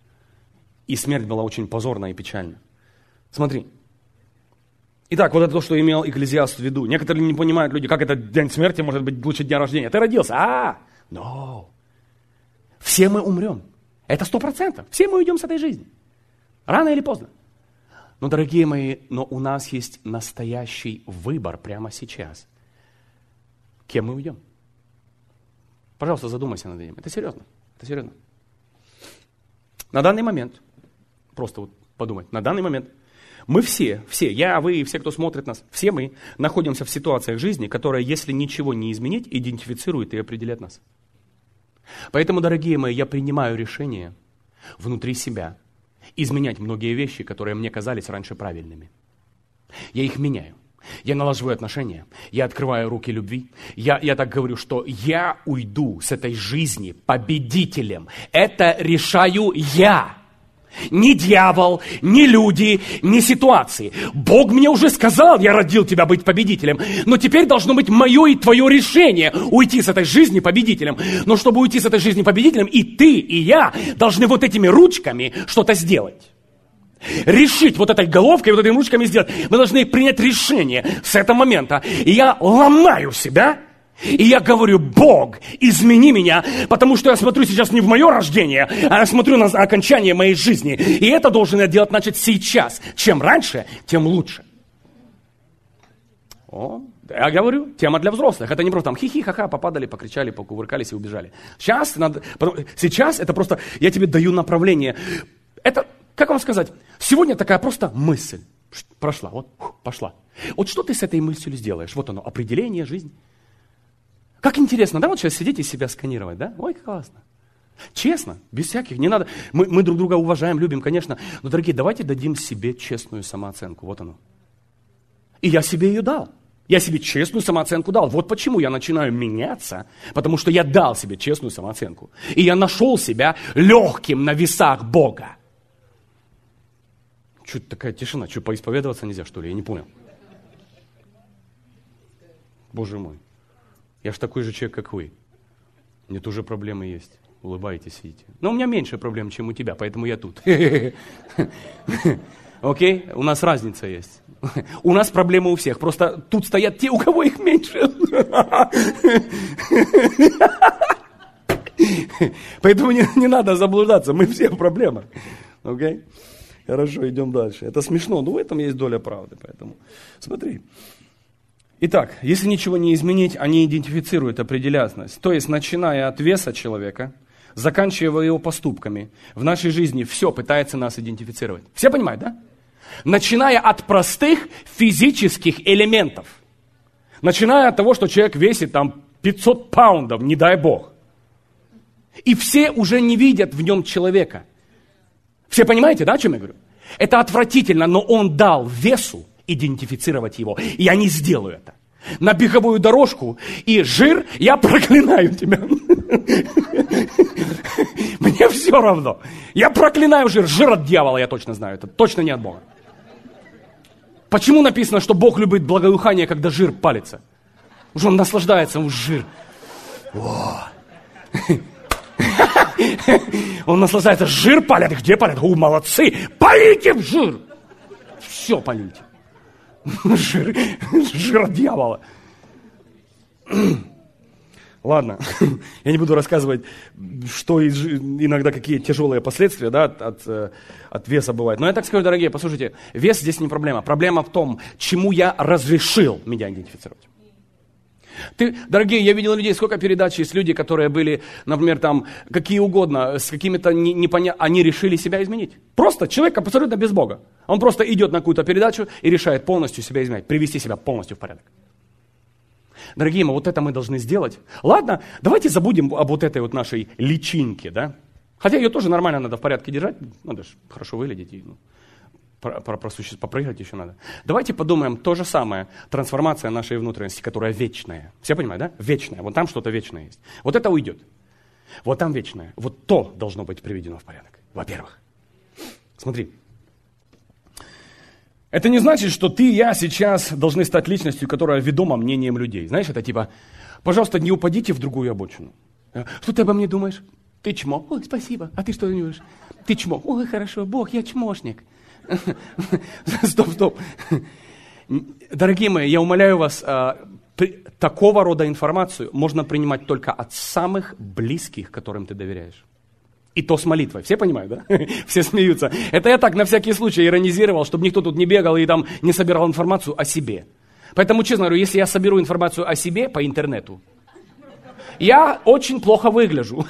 И смерть была очень позорна и печальна. Смотри. Итак, вот это то, что имел Экклезиаст в виду. Некоторые не понимают люди, как этот день смерти может быть лучше дня рождения. Ты родился? No. Все мы умрем. Это 100%. Все мы уйдем с этой жизни. Рано или поздно. Но, дорогие мои, но у нас есть настоящий выбор прямо сейчас. Кем мы уйдем? Пожалуйста, задумайся над этим. Это серьезно. Это серьезно. На данный момент, просто вот подумать, на данный момент, мы все, я, вы, все, кто смотрит нас, все мы находимся в ситуациях жизни, которая, если ничего не изменить, идентифицирует и определяет нас. Поэтому, дорогие мои, я принимаю решение внутри себя изменять многие вещи, которые мне казались раньше правильными. Я их меняю. Я налаживаю отношения, я открываю руки любви. Я так говорю, что я уйду с этой жизни победителем. Это решаю я. Ни дьявол, ни люди, ни ситуации. Бог мне уже сказал: я родил тебя быть победителем. Но теперь должно быть мое и твое решение уйти с этой жизни победителем. Но чтобы уйти с этой жизни победителем, и ты, и я должны вот этими ручками что-то сделать. Решить вот этой головкой, вот этими ручками сделать. Мы должны принять решение с этого момента. И я ломаю себя, и я говорю: Бог, измени меня, потому что я смотрю сейчас не в мое рождение, а я смотрю на окончание моей жизни. И это должен я делать, значит, сейчас. Чем раньше, тем лучше. Я говорю, тема для взрослых. Это не просто там хихи-ха-ха, попадали, покричали, покувыркались и убежали. Сейчас это просто, я тебе даю направление. Это, как вам сказать, сегодня такая просто мысль прошла, вот пошла. Вот что ты с этой мыслью сделаешь? Вот оно, определение, жизнь. Как интересно, да, вот сейчас сидеть и себя сканировать, да? Ой, как классно. Честно, без всяких, не надо. Мы друг друга уважаем, любим, конечно. Но, дорогие, давайте дадим себе честную самооценку. Вот оно. И я себе ее дал. Я себе честную самооценку дал. Вот почему я начинаю меняться, потому что я дал себе честную самооценку. И я нашел себя легким на весах Бога. Что-то такая тишина, что, поисповедоваться нельзя, что ли? Я не понял. Боже мой. Я же такой же человек, как вы. У меня тоже проблемы есть. Улыбаетесь, сидите. Но у меня меньше проблем, чем у тебя, поэтому я тут. Окей? У нас разница есть. У нас проблемы у всех. Просто тут стоят те, у кого их меньше. Поэтому не надо заблуждаться. Мы все в проблемах. Окей? Хорошо, идем дальше. Это смешно, но в этом есть доля правды. Поэтому смотри. Итак, если ничего не изменить, они идентифицируют определенность. То есть, начиная от веса человека, заканчивая его поступками, в нашей жизни все пытается нас идентифицировать. Все понимают, да? Начиная от простых физических элементов. Начиная от того, что человек весит там 500 паундов, не дай Бог. И все уже не видят в нем человека. Все понимаете, да, о чем я говорю? Это отвратительно, но он дал весу идентифицировать его. И я не сделаю это. На беговую дорожку и жир, я проклинаю тебя. Мне все равно. Я проклинаю жир. Жир от дьявола, я точно знаю. Это точно не от Бога. Почему написано, что Бог любит благоухание, когда жир палится? Потому что он наслаждается, он жир. Он наслаждается. Жир палят. Где палят? Молодцы. Полите в жир. Все полите. Жир от дьявола. Ладно, я не буду рассказывать, что иногда какие тяжелые последствия, да, от веса бывают. Но я так скажу, дорогие, послушайте, вес здесь не проблема. Проблема в том, чему я разрешил меня идентифицировать. Дорогие, я видел людей, сколько передач есть люди, которые были, например, там, какие угодно, с какими-то они решили себя изменить. Просто человек абсолютно без Бога. Он просто идет на какую-то передачу и решает полностью себя изменять, привести себя полностью в порядок. Дорогие мои, вот это мы должны сделать. Ладно, давайте забудем об вот этой вот нашей личинке, да? Хотя ее тоже нормально надо в порядке держать, надо же хорошо выглядеть и попрыгать еще надо. Давайте подумаем то же самое, трансформация нашей внутренности, которая вечная. Все понимают, да? Вечная. Вот там что-то вечное есть. Вот это уйдет. Вот там вечное. Вот то должно быть приведено в порядок. Во-первых. Смотри. Это не значит, что ты и я сейчас должны стать личностью, которая ведома мнением людей. Знаешь, это типа, пожалуйста, не упадите в другую обочину. Что ты обо мне думаешь? Ты чмо. Ой, спасибо. А ты что думаешь? Ты чмо. Ой, хорошо. Бог, я чмошник. Стоп. Дорогие мои, я умоляю вас, такого рода информацию можно принимать только от самых близких, которым ты доверяешь. И то с молитвой. Все понимают, да? Все смеются. Это я так на всякий случай иронизировал, чтобы никто тут не бегал и там не собирал информацию о себе. Поэтому, честно говорю, если я соберу информацию о себе по интернету, я очень плохо выгляжу.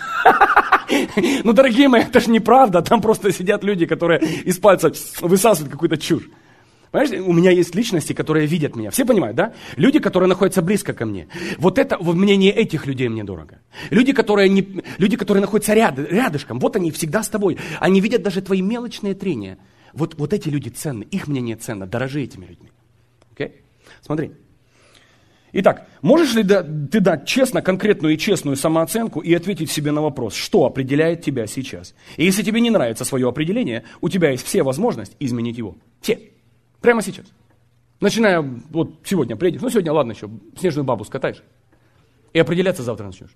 Ну, дорогие мои, это же неправда. Там просто сидят люди, которые из пальца высасывают какую-то чушь. Понимаешь, у меня есть личности, которые видят меня. Все понимают, да? Люди, которые находятся близко ко мне. Вот это, вот мнение этих людей мне дорого. Люди, которые находятся рядышком. Вот они всегда с тобой. Они видят даже твои мелочные трения. Вот эти люди ценны. Их мнение ценно. Дорожи этими людьми. Окей? Смотри. Итак, можешь ли ты дать честно, конкретную и честную самооценку и ответить себе на вопрос, что определяет тебя сейчас? И если тебе не нравится свое определение, у тебя есть все возможности изменить его. Все. Прямо сейчас. Начиная вот сегодня приедешь. Ну, сегодня, ладно, еще снежную бабу скатаешь. И определяться завтра начнешь.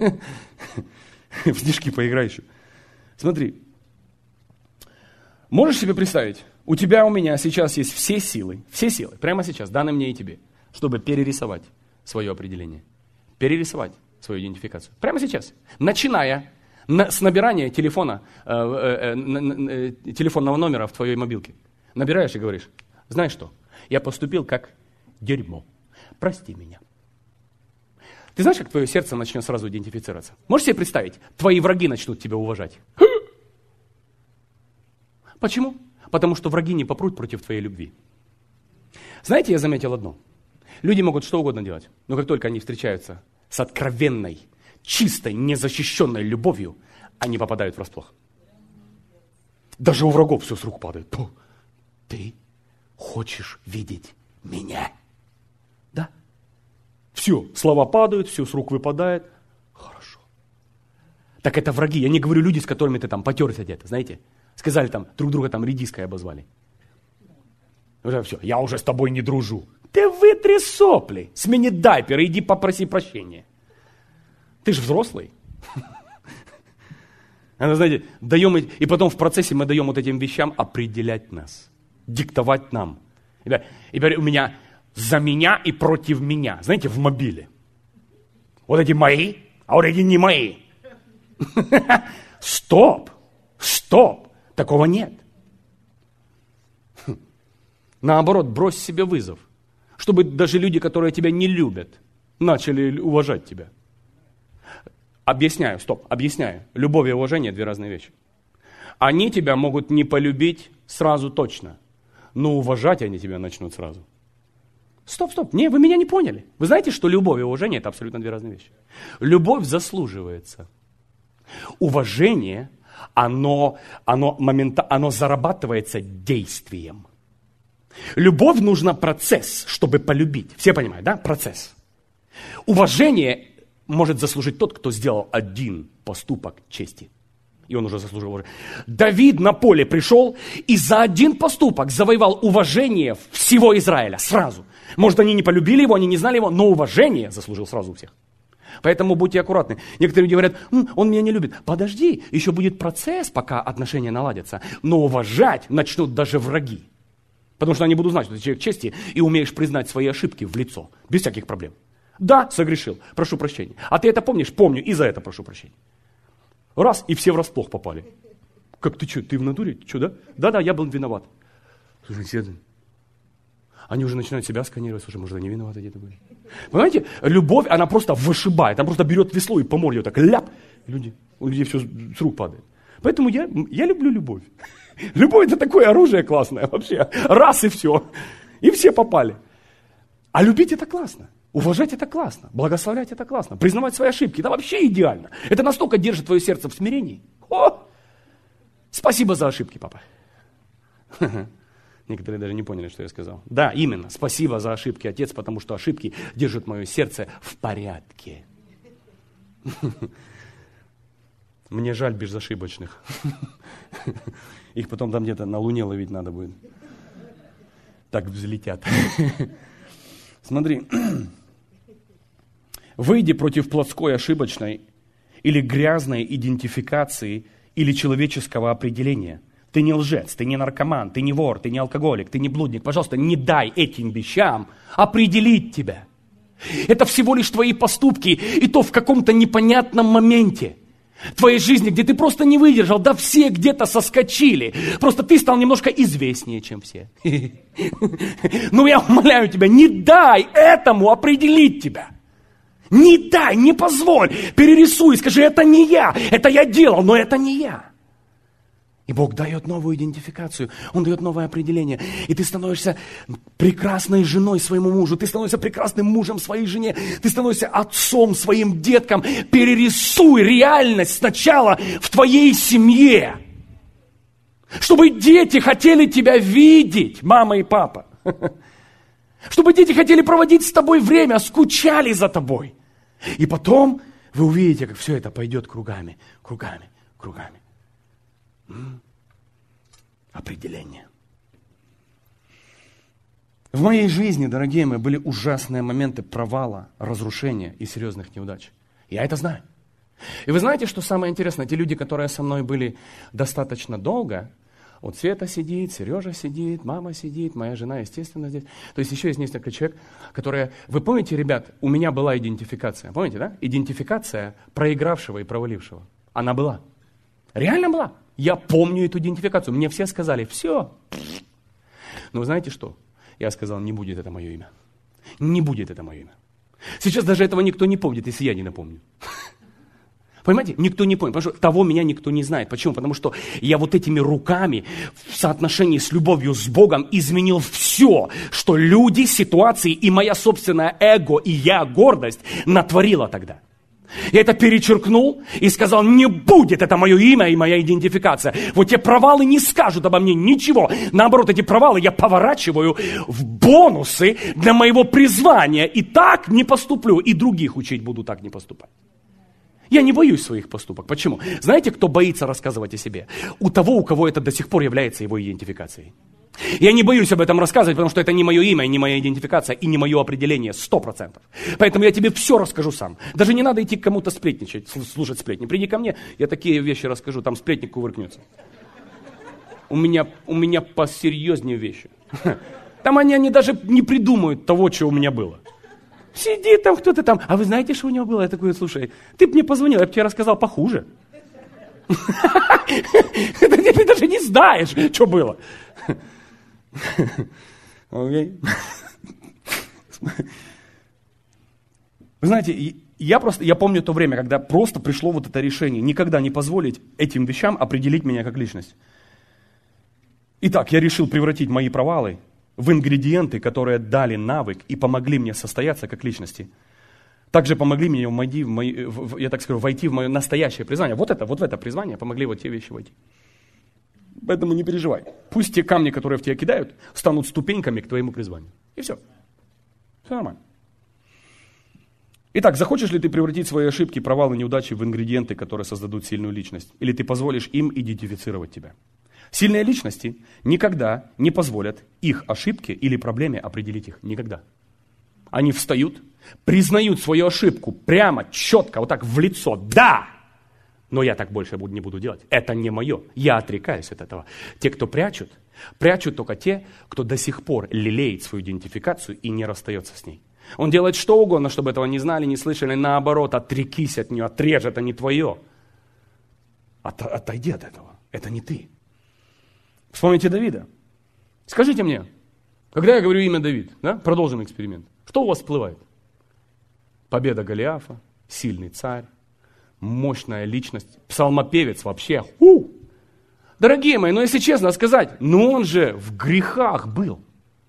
В снежки поиграешь еще. Смотри. Можешь себе представить, у меня сейчас есть все силы, прямо сейчас, данные мне и тебе, чтобы перерисовать свое определение, перерисовать свою идентификацию. Прямо сейчас. Начиная с набирания телефонного номера в твоей мобилке. Набираешь и говоришь, знаешь что, я поступил как дерьмо, прости меня. Ты знаешь, как твое сердце начнет сразу идентифицироваться? Можешь себе представить, твои враги начнут тебя уважать. Почему? Потому что враги не попрут против твоей любви. Знаете, я заметил одно. Люди могут что угодно делать, но как только они встречаются с откровенной, чистой, незащищенной любовью, они попадают врасплох. Даже у врагов все с рук падает. Ты хочешь видеть меня? Да? Все, слова падают, все с рук выпадает. Хорошо. Так это враги. Я не говорю люди, с которыми ты там потерся где-то, знаете? Сказали там, друг друга там редиской обозвали. Уже все, я уже с тобой не дружу. Ты вытри сопли, смени дайпер, иди попроси прощения. Ты же взрослый. Знаете, и потом в процессе мы даем вот этим вещам определять нас, диктовать нам. И теперь у меня за меня и против меня. Знаете, в мобиле. Вот эти мои, а вот эти не мои. Стоп. Такого нет. Наоборот, брось себе вызов, чтобы даже люди, которые тебя не любят, начали уважать тебя. Объясняю. Любовь и уважение – две разные вещи. Они тебя могут не полюбить сразу точно, но уважать они тебя начнут сразу. Стоп. Не, вы меня не поняли. Вы знаете, что любовь и уважение – это абсолютно две разные вещи. Любовь заслуживается. Уважение, оно зарабатывается действием. Любовь нужна процесс, чтобы полюбить. Все понимают, да? Процесс. Уважение может заслужить тот, кто сделал один поступок чести. И он уже заслужил уважение. Давид на поле пришел и за один поступок завоевал уважение всего Израиля сразу. Может, они не полюбили его, они не знали его, но уважение заслужил сразу у всех. Поэтому будьте аккуратны. Некоторые люди говорят, он меня не любит. Подожди, еще будет процесс, пока отношения наладятся. Но уважать начнут даже враги. Потому что они будут знать, что ты человек чести и умеешь признать свои ошибки в лицо. Без всяких проблем. Да, согрешил, прошу прощения. А ты это помнишь? Помню, и за это прошу прощения. Раз, и все врасплох попали. Как ты что, ты в натуре? Что, да? Да, я был виноват. Слушай, они уже начинают себя сканировать. Слушай, может, они виноваты где-то были? Понимаете, любовь, она просто вышибает. Она просто берет весло и по морде так ляп. У людей все с рук падает. Поэтому я люблю любовь. Любовь это такое оружие классное вообще. Раз и все. И все попали. А любить это классно. Уважать это классно. Благословлять это классно. Признавать свои ошибки. Это вообще идеально. Это настолько держит твое сердце в смирении. О! Спасибо за ошибки, папа. Некоторые даже не поняли, что я сказал. Да, именно. Спасибо за ошибки, отец, потому что ошибки держат мое сердце в порядке. Мне жаль безошибочных. Их потом там где-то на Луне ловить надо будет. Так взлетят. Смотри. Выйди против плотской, ошибочной или грязной идентификации или человеческого определения. Ты не лжец, ты не наркоман, ты не вор, ты не алкоголик, ты не блудник. Пожалуйста, не дай этим вещам определить тебя. Это всего лишь твои поступки, и то в каком-то непонятном моменте твоей жизни, где ты просто не выдержал, да все где-то соскочили. Просто ты стал немножко известнее, чем все. Но я умоляю тебя, не дай этому определить тебя. Не дай, не позволь, перерисуй, скажи, это не я делал, но это не я. И Бог дает новую идентификацию, Он дает новое определение. И ты становишься прекрасной женой своему мужу, ты становишься прекрасным мужем своей жене, ты становишься отцом своим деткам. Перерисуй реальность сначала в твоей семье, чтобы дети хотели тебя видеть, мама и папа. Чтобы дети хотели проводить с тобой время, скучали за тобой. И потом вы увидите, как все это пойдет кругами. Определение. В моей жизни, дорогие мои, были ужасные моменты провала, разрушения и серьезных неудач. Я это знаю. И вы знаете, что самое интересное? Те люди, которые со мной были достаточно долго, вот Света сидит, Сережа сидит, мама сидит, моя жена, естественно, здесь. То есть еще есть несколько человек, которые... Вы помните, ребят, у меня была идентификация. Помните, да? Идентификация проигравшего и провалившего. Она была. Реально была. Я помню эту идентификацию. Мне все сказали, все. Но вы знаете что? Я сказал, не будет это мое имя. Не будет это мое имя. Сейчас даже этого никто не помнит, если я не напомню. Понимаете? Никто не помнит, потому что того меня никто не знает. Почему? Потому что я вот этими руками в соотношении с любовью с Богом изменил все, что люди, ситуации и моя собственная эго и я, гордость, натворила тогда. Я это перечеркнул и сказал, не будет это мое имя и моя идентификация. Вот те провалы не скажут обо мне ничего. Наоборот, эти провалы я поворачиваю в бонусы для моего призвания. И так не поступлю, и других учить буду так не поступать. Я не боюсь своих поступок. Почему? Знаете, кто боится рассказывать о себе? У того, у кого это до сих пор является его идентификацией. Я не боюсь об этом рассказывать, потому что это не мое имя, не моя идентификация и не мое определение 100%. Поэтому я тебе все расскажу сам. Даже не надо идти к кому-то сплетничать, слушать сплетни. Приди ко мне, я такие вещи расскажу, там сплетник кувыркнется. У меня посерьезнее вещи. Там они даже не придумают того, что у меня было. Сидит там кто-то там. А вы знаете, что у него было? Я такой, слушай, ты бы мне позвонил, я бы тебе рассказал похуже. Ты даже не знаешь, что было. Вы знаете, я помню то время, когда просто пришло вот это решение никогда не позволить этим вещам определить меня как личность. Итак, я решил превратить мои провалы в ингредиенты, которые дали навык и помогли мне состояться как личности. Также помогли мне войти в мое настоящее призвание. Вот в это призвание помогли вот те вещи войти. Поэтому не переживай. Пусть те камни, которые в тебя кидают, станут ступеньками к твоему призванию. И все. Все нормально. Итак, захочешь ли ты превратить свои ошибки, провалы, неудачи в ингредиенты, которые создадут сильную личность? Или ты позволишь им идентифицировать тебя? Сильные личности никогда не позволят их ошибки или проблеме определить их. Никогда. Они встают, признают свою ошибку прямо, четко, вот так в лицо. Да! Но я так больше не буду делать. Это не мое. Я отрекаюсь от этого. Те, кто прячут только те, кто до сих пор лелеет свою идентификацию и не расстается с ней. Он делает что угодно, чтобы этого не знали, не слышали. Наоборот, отрекись от нее, отрежь, это не твое. Отойди от этого. Это не ты. Вспомните Давида. Скажите мне, когда я говорю имя Давид, да? Продолжим эксперимент. Что у вас всплывает? Победа Голиафа, сильный царь, мощная личность, псалмопевец вообще. Дорогие мои, если честно сказать, он же в грехах был.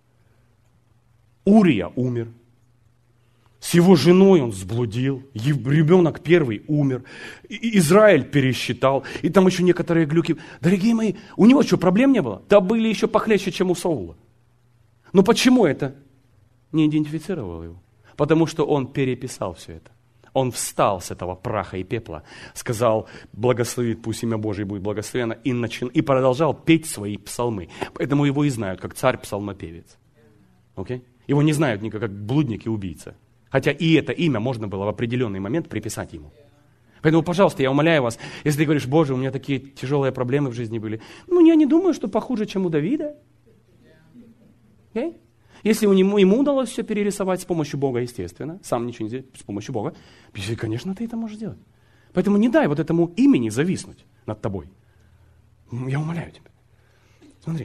Урия умер. С его женой он сблудил. Ребенок первый умер. Израиль пересчитал. И там еще некоторые глюки. Дорогие мои, у него что, проблем не было? Да были еще похлеще, чем у Саула. Но почему это не идентифицировало его? Потому что он переписал все это. Он встал с этого праха и пепла, сказал, благословит, пусть имя Божие будет благословенно, и продолжал петь свои псалмы. Поэтому его и знают как царь-псалмопевец. Okay? Его не знают никак как блудник и убийца. Хотя и это имя можно было в определенный момент приписать ему. Поэтому, пожалуйста, я умоляю вас, если ты говоришь, Боже, у меня такие тяжелые проблемы в жизни были, я не думаю, что похуже, чем у Давида. Okay? Если ему удалось все перерисовать с помощью Бога, естественно, сам ничего не сделать, с помощью Бога, конечно, ты это можешь сделать. Поэтому не дай вот этому имени зависнуть над тобой. Я умоляю тебя. Смотри.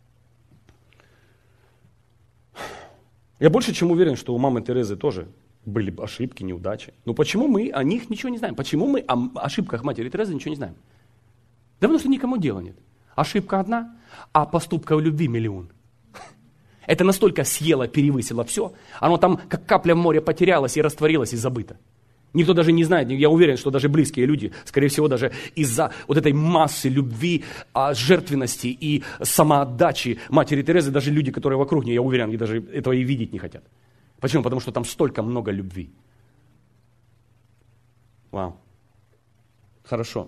Я больше чем уверен, что у мамы Терезы тоже были ошибки, неудачи. Но почему мы о них ничего не знаем? Почему мы о ошибках матери Терезы ничего не знаем? Да потому что никому дела нет. Ошибка одна, а поступков любви миллион. Это настолько съело, перевысило все, оно там как капля в море потерялось и растворилось и забыто. Никто даже не знает, я уверен, что даже близкие люди, скорее всего, даже из-за вот этой массы любви, жертвенности и самоотдачи матери Терезы, даже люди, которые вокруг нее, я уверен, они даже этого и видеть не хотят. Почему? Потому что там столько много любви. Вау. Хорошо.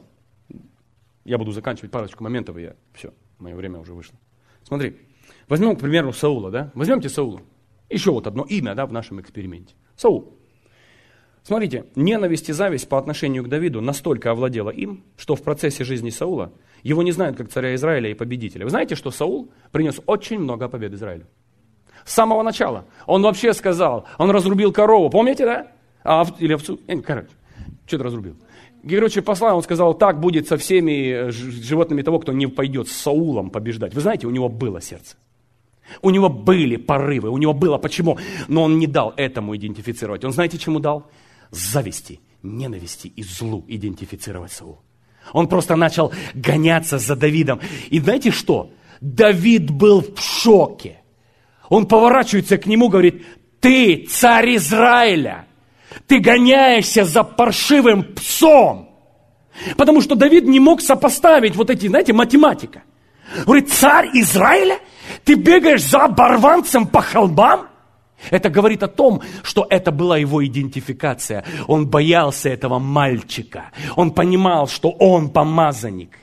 Я буду заканчивать парочку моментов, и все, мое время уже вышло. Смотри. Возьмем, к примеру, Саула, да? Возьмемте Саула. Еще вот одно имя, да, в нашем эксперименте. Саул. Смотрите, ненависть и зависть по отношению к Давиду настолько овладела им, что в процессе жизни Саула его не знают как царя Израиля и победителя. Вы знаете, что Саул принес очень много побед Израилю? С самого начала. Он вообще сказал, он разрубил корову, помните, да? Или овцу? Короче, что-то разрубил. Короче, посла, он сказал, так будет со всеми животными того, кто не пойдет с Саулом побеждать. Вы знаете, у него было сердце. У него были порывы, у него было почему, но он не дал этому идентифицировать. Он знаете, чему дал? Зависти, ненависти и злу идентифицировать Саул. Он просто начал гоняться за Давидом. И знаете что? Давид был в шоке. Он поворачивается к нему, говорит, ты царь Израиля, ты гоняешься за паршивым псом. Потому что Давид не мог сопоставить вот эти, знаете, математика. Говорит, царь Израиля? Ты бегаешь за оборванцем по холмам? Это говорит о том, что это была его идентификация. Он боялся этого мальчика. Он понимал, что он помазанник.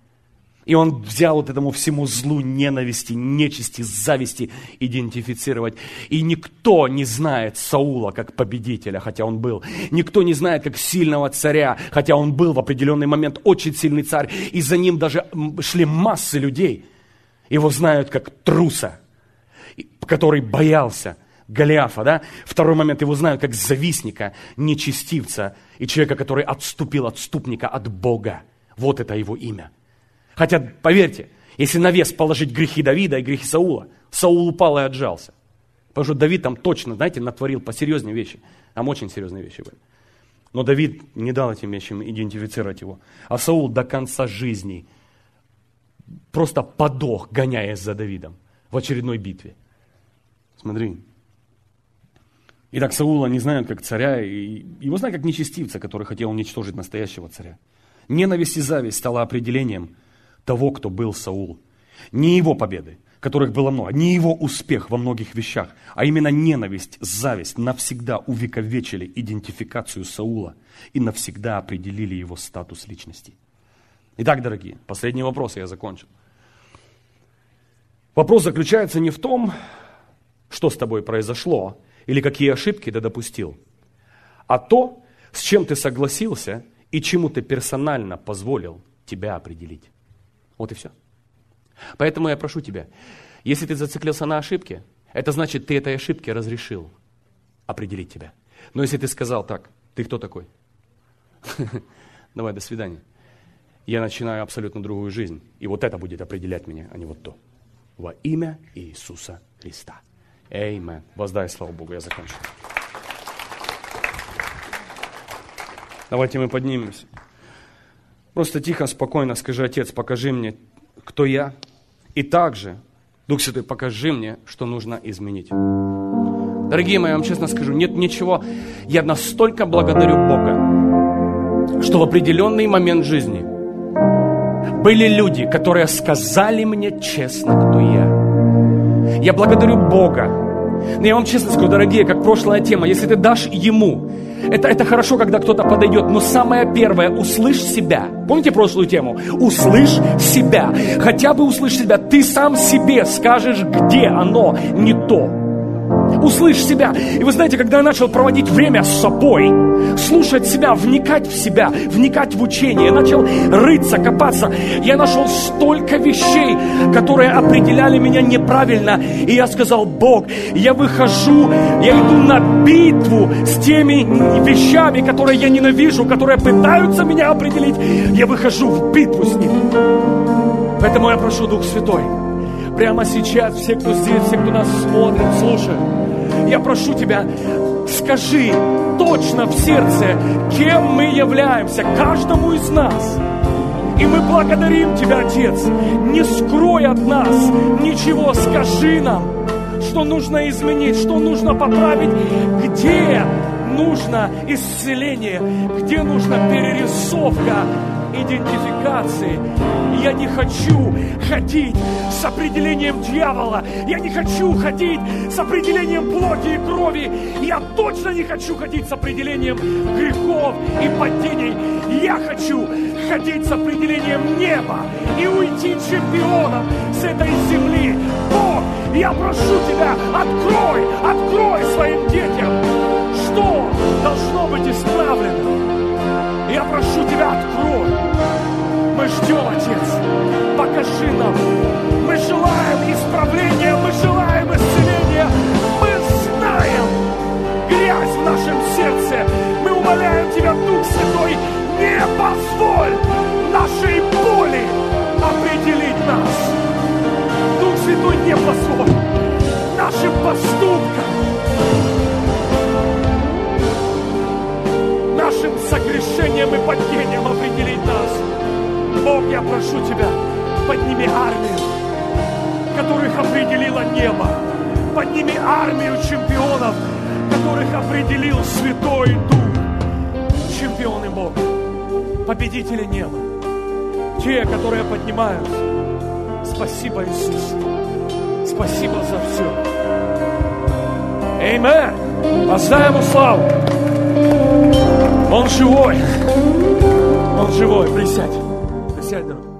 И он взял вот этому всему злу, ненависти, нечисти, зависти идентифицировать. И никто не знает Саула как победителя, хотя он был. Никто не знает как сильного царя, хотя он был в определенный момент очень сильный царь. И за ним даже шли массы людей. Его знают как труса, который боялся Голиафа, да? Второй момент, его знают как завистника, нечестивца и человека, который отступил, отступника от Бога. Вот это его имя. Хотя, поверьте, если на вес положить грехи Давида и грехи Саула, Саул упал и отжался. Потому что Давид там точно, знаете, натворил посерьезнее вещи. Там очень серьезные вещи были. Но Давид не дал этим вещам идентифицировать его. А Саул до конца жизни просто подох, гоняясь за Давидом в очередной битве. Смотри. Итак, Саула не знают как царя, и его знают как нечестивца, который хотел уничтожить настоящего царя. Ненависть и зависть стала определением того, кто был Саул. Не его победы, которых было много, не его успех во многих вещах, а именно ненависть, зависть навсегда увековечили идентификацию Саула и навсегда определили его статус личности. Итак, дорогие, последний вопрос, и я закончу. Вопрос заключается не в том, что с тобой произошло, или какие ошибки ты допустил, а то, с чем ты согласился и чему ты персонально позволил тебя определить. Вот и все. Поэтому я прошу тебя, если ты зациклился на ошибке, это значит, ты этой ошибке разрешил определить тебя. Но если ты сказал так, ты кто такой? Давай, до свидания. Я начинаю абсолютно другую жизнь. И вот это будет определять меня, а не вот то. Во имя Иисуса Христа. Аминь. Воздай славу Богу, я закончу. Давайте мы поднимемся. Просто тихо, спокойно скажи: Отец, покажи мне, кто я. И также, Дух Святой, покажи мне, что нужно изменить. Дорогие мои, я вам честно скажу, нет ничего. Я настолько благодарю Бога, что в определенный момент жизни были люди, которые сказали мне честно, кто я. Я благодарю Бога. Но я вам честно скажу, дорогие, как прошлая тема, если ты дашь Ему, это хорошо, когда кто-то подойдет, но самое первое, услышь себя. Помните прошлую тему? Услышь себя. Хотя бы услышь себя. Ты сам себе скажешь, где оно не то. Услышь себя. И вы знаете, когда я начал проводить время с собой, слушать себя, вникать в себя, вникать в учение, я начал рыться, копаться, я нашел столько вещей, которые определяли меня неправильно. И я сказал: Бог, я выхожу, я иду на битву с теми вещами, которые я ненавижу, которые пытаются меня определить. Я выхожу в битву с ними. Поэтому я прошу, Дух Святой, прямо сейчас, все, кто здесь, все, кто нас смотрит, слушает, я прошу Тебя, скажи точно в сердце, кем мы являемся, каждому из нас. И мы благодарим Тебя, Отец. Не скрой от нас ничего, скажи нам, что нужно изменить, что нужно поправить, где нужно исцеление, где нужна перерисовка идентификации. Я не хочу ходить с определением дьявола. Я не хочу ходить с определением плоти и крови. Я точно не хочу ходить с определением грехов и падений. Я хочу ходить с определением неба и уйти чемпионом с этой земли. Бог, я прошу Тебя, открой своим детям, что должно быть исправлено. Я прошу Тебя, открой. Мы ждем, Отец. Покажи нам. Мы желаем исправления, мы желаем исцеления. Мы знаем грязь в нашем сердце. Мы умоляем Тебя, Дух Святой, не позволь нашей боли определить нас. Дух Святой, не позволь нашим поступкам, нашим согрешением и падением определить нас. Бог, я прошу Тебя, подними армию, которых определило небо. Подними армию чемпионов, которых определил Святой Дух. Чемпионы Бога, победители неба, те, которые поднимаются. Спасибо, Иисус. Спасибо за все. Аминь. Воздай Ему славу. Он живой. Он живой. Присядь. Присядь, дорогой.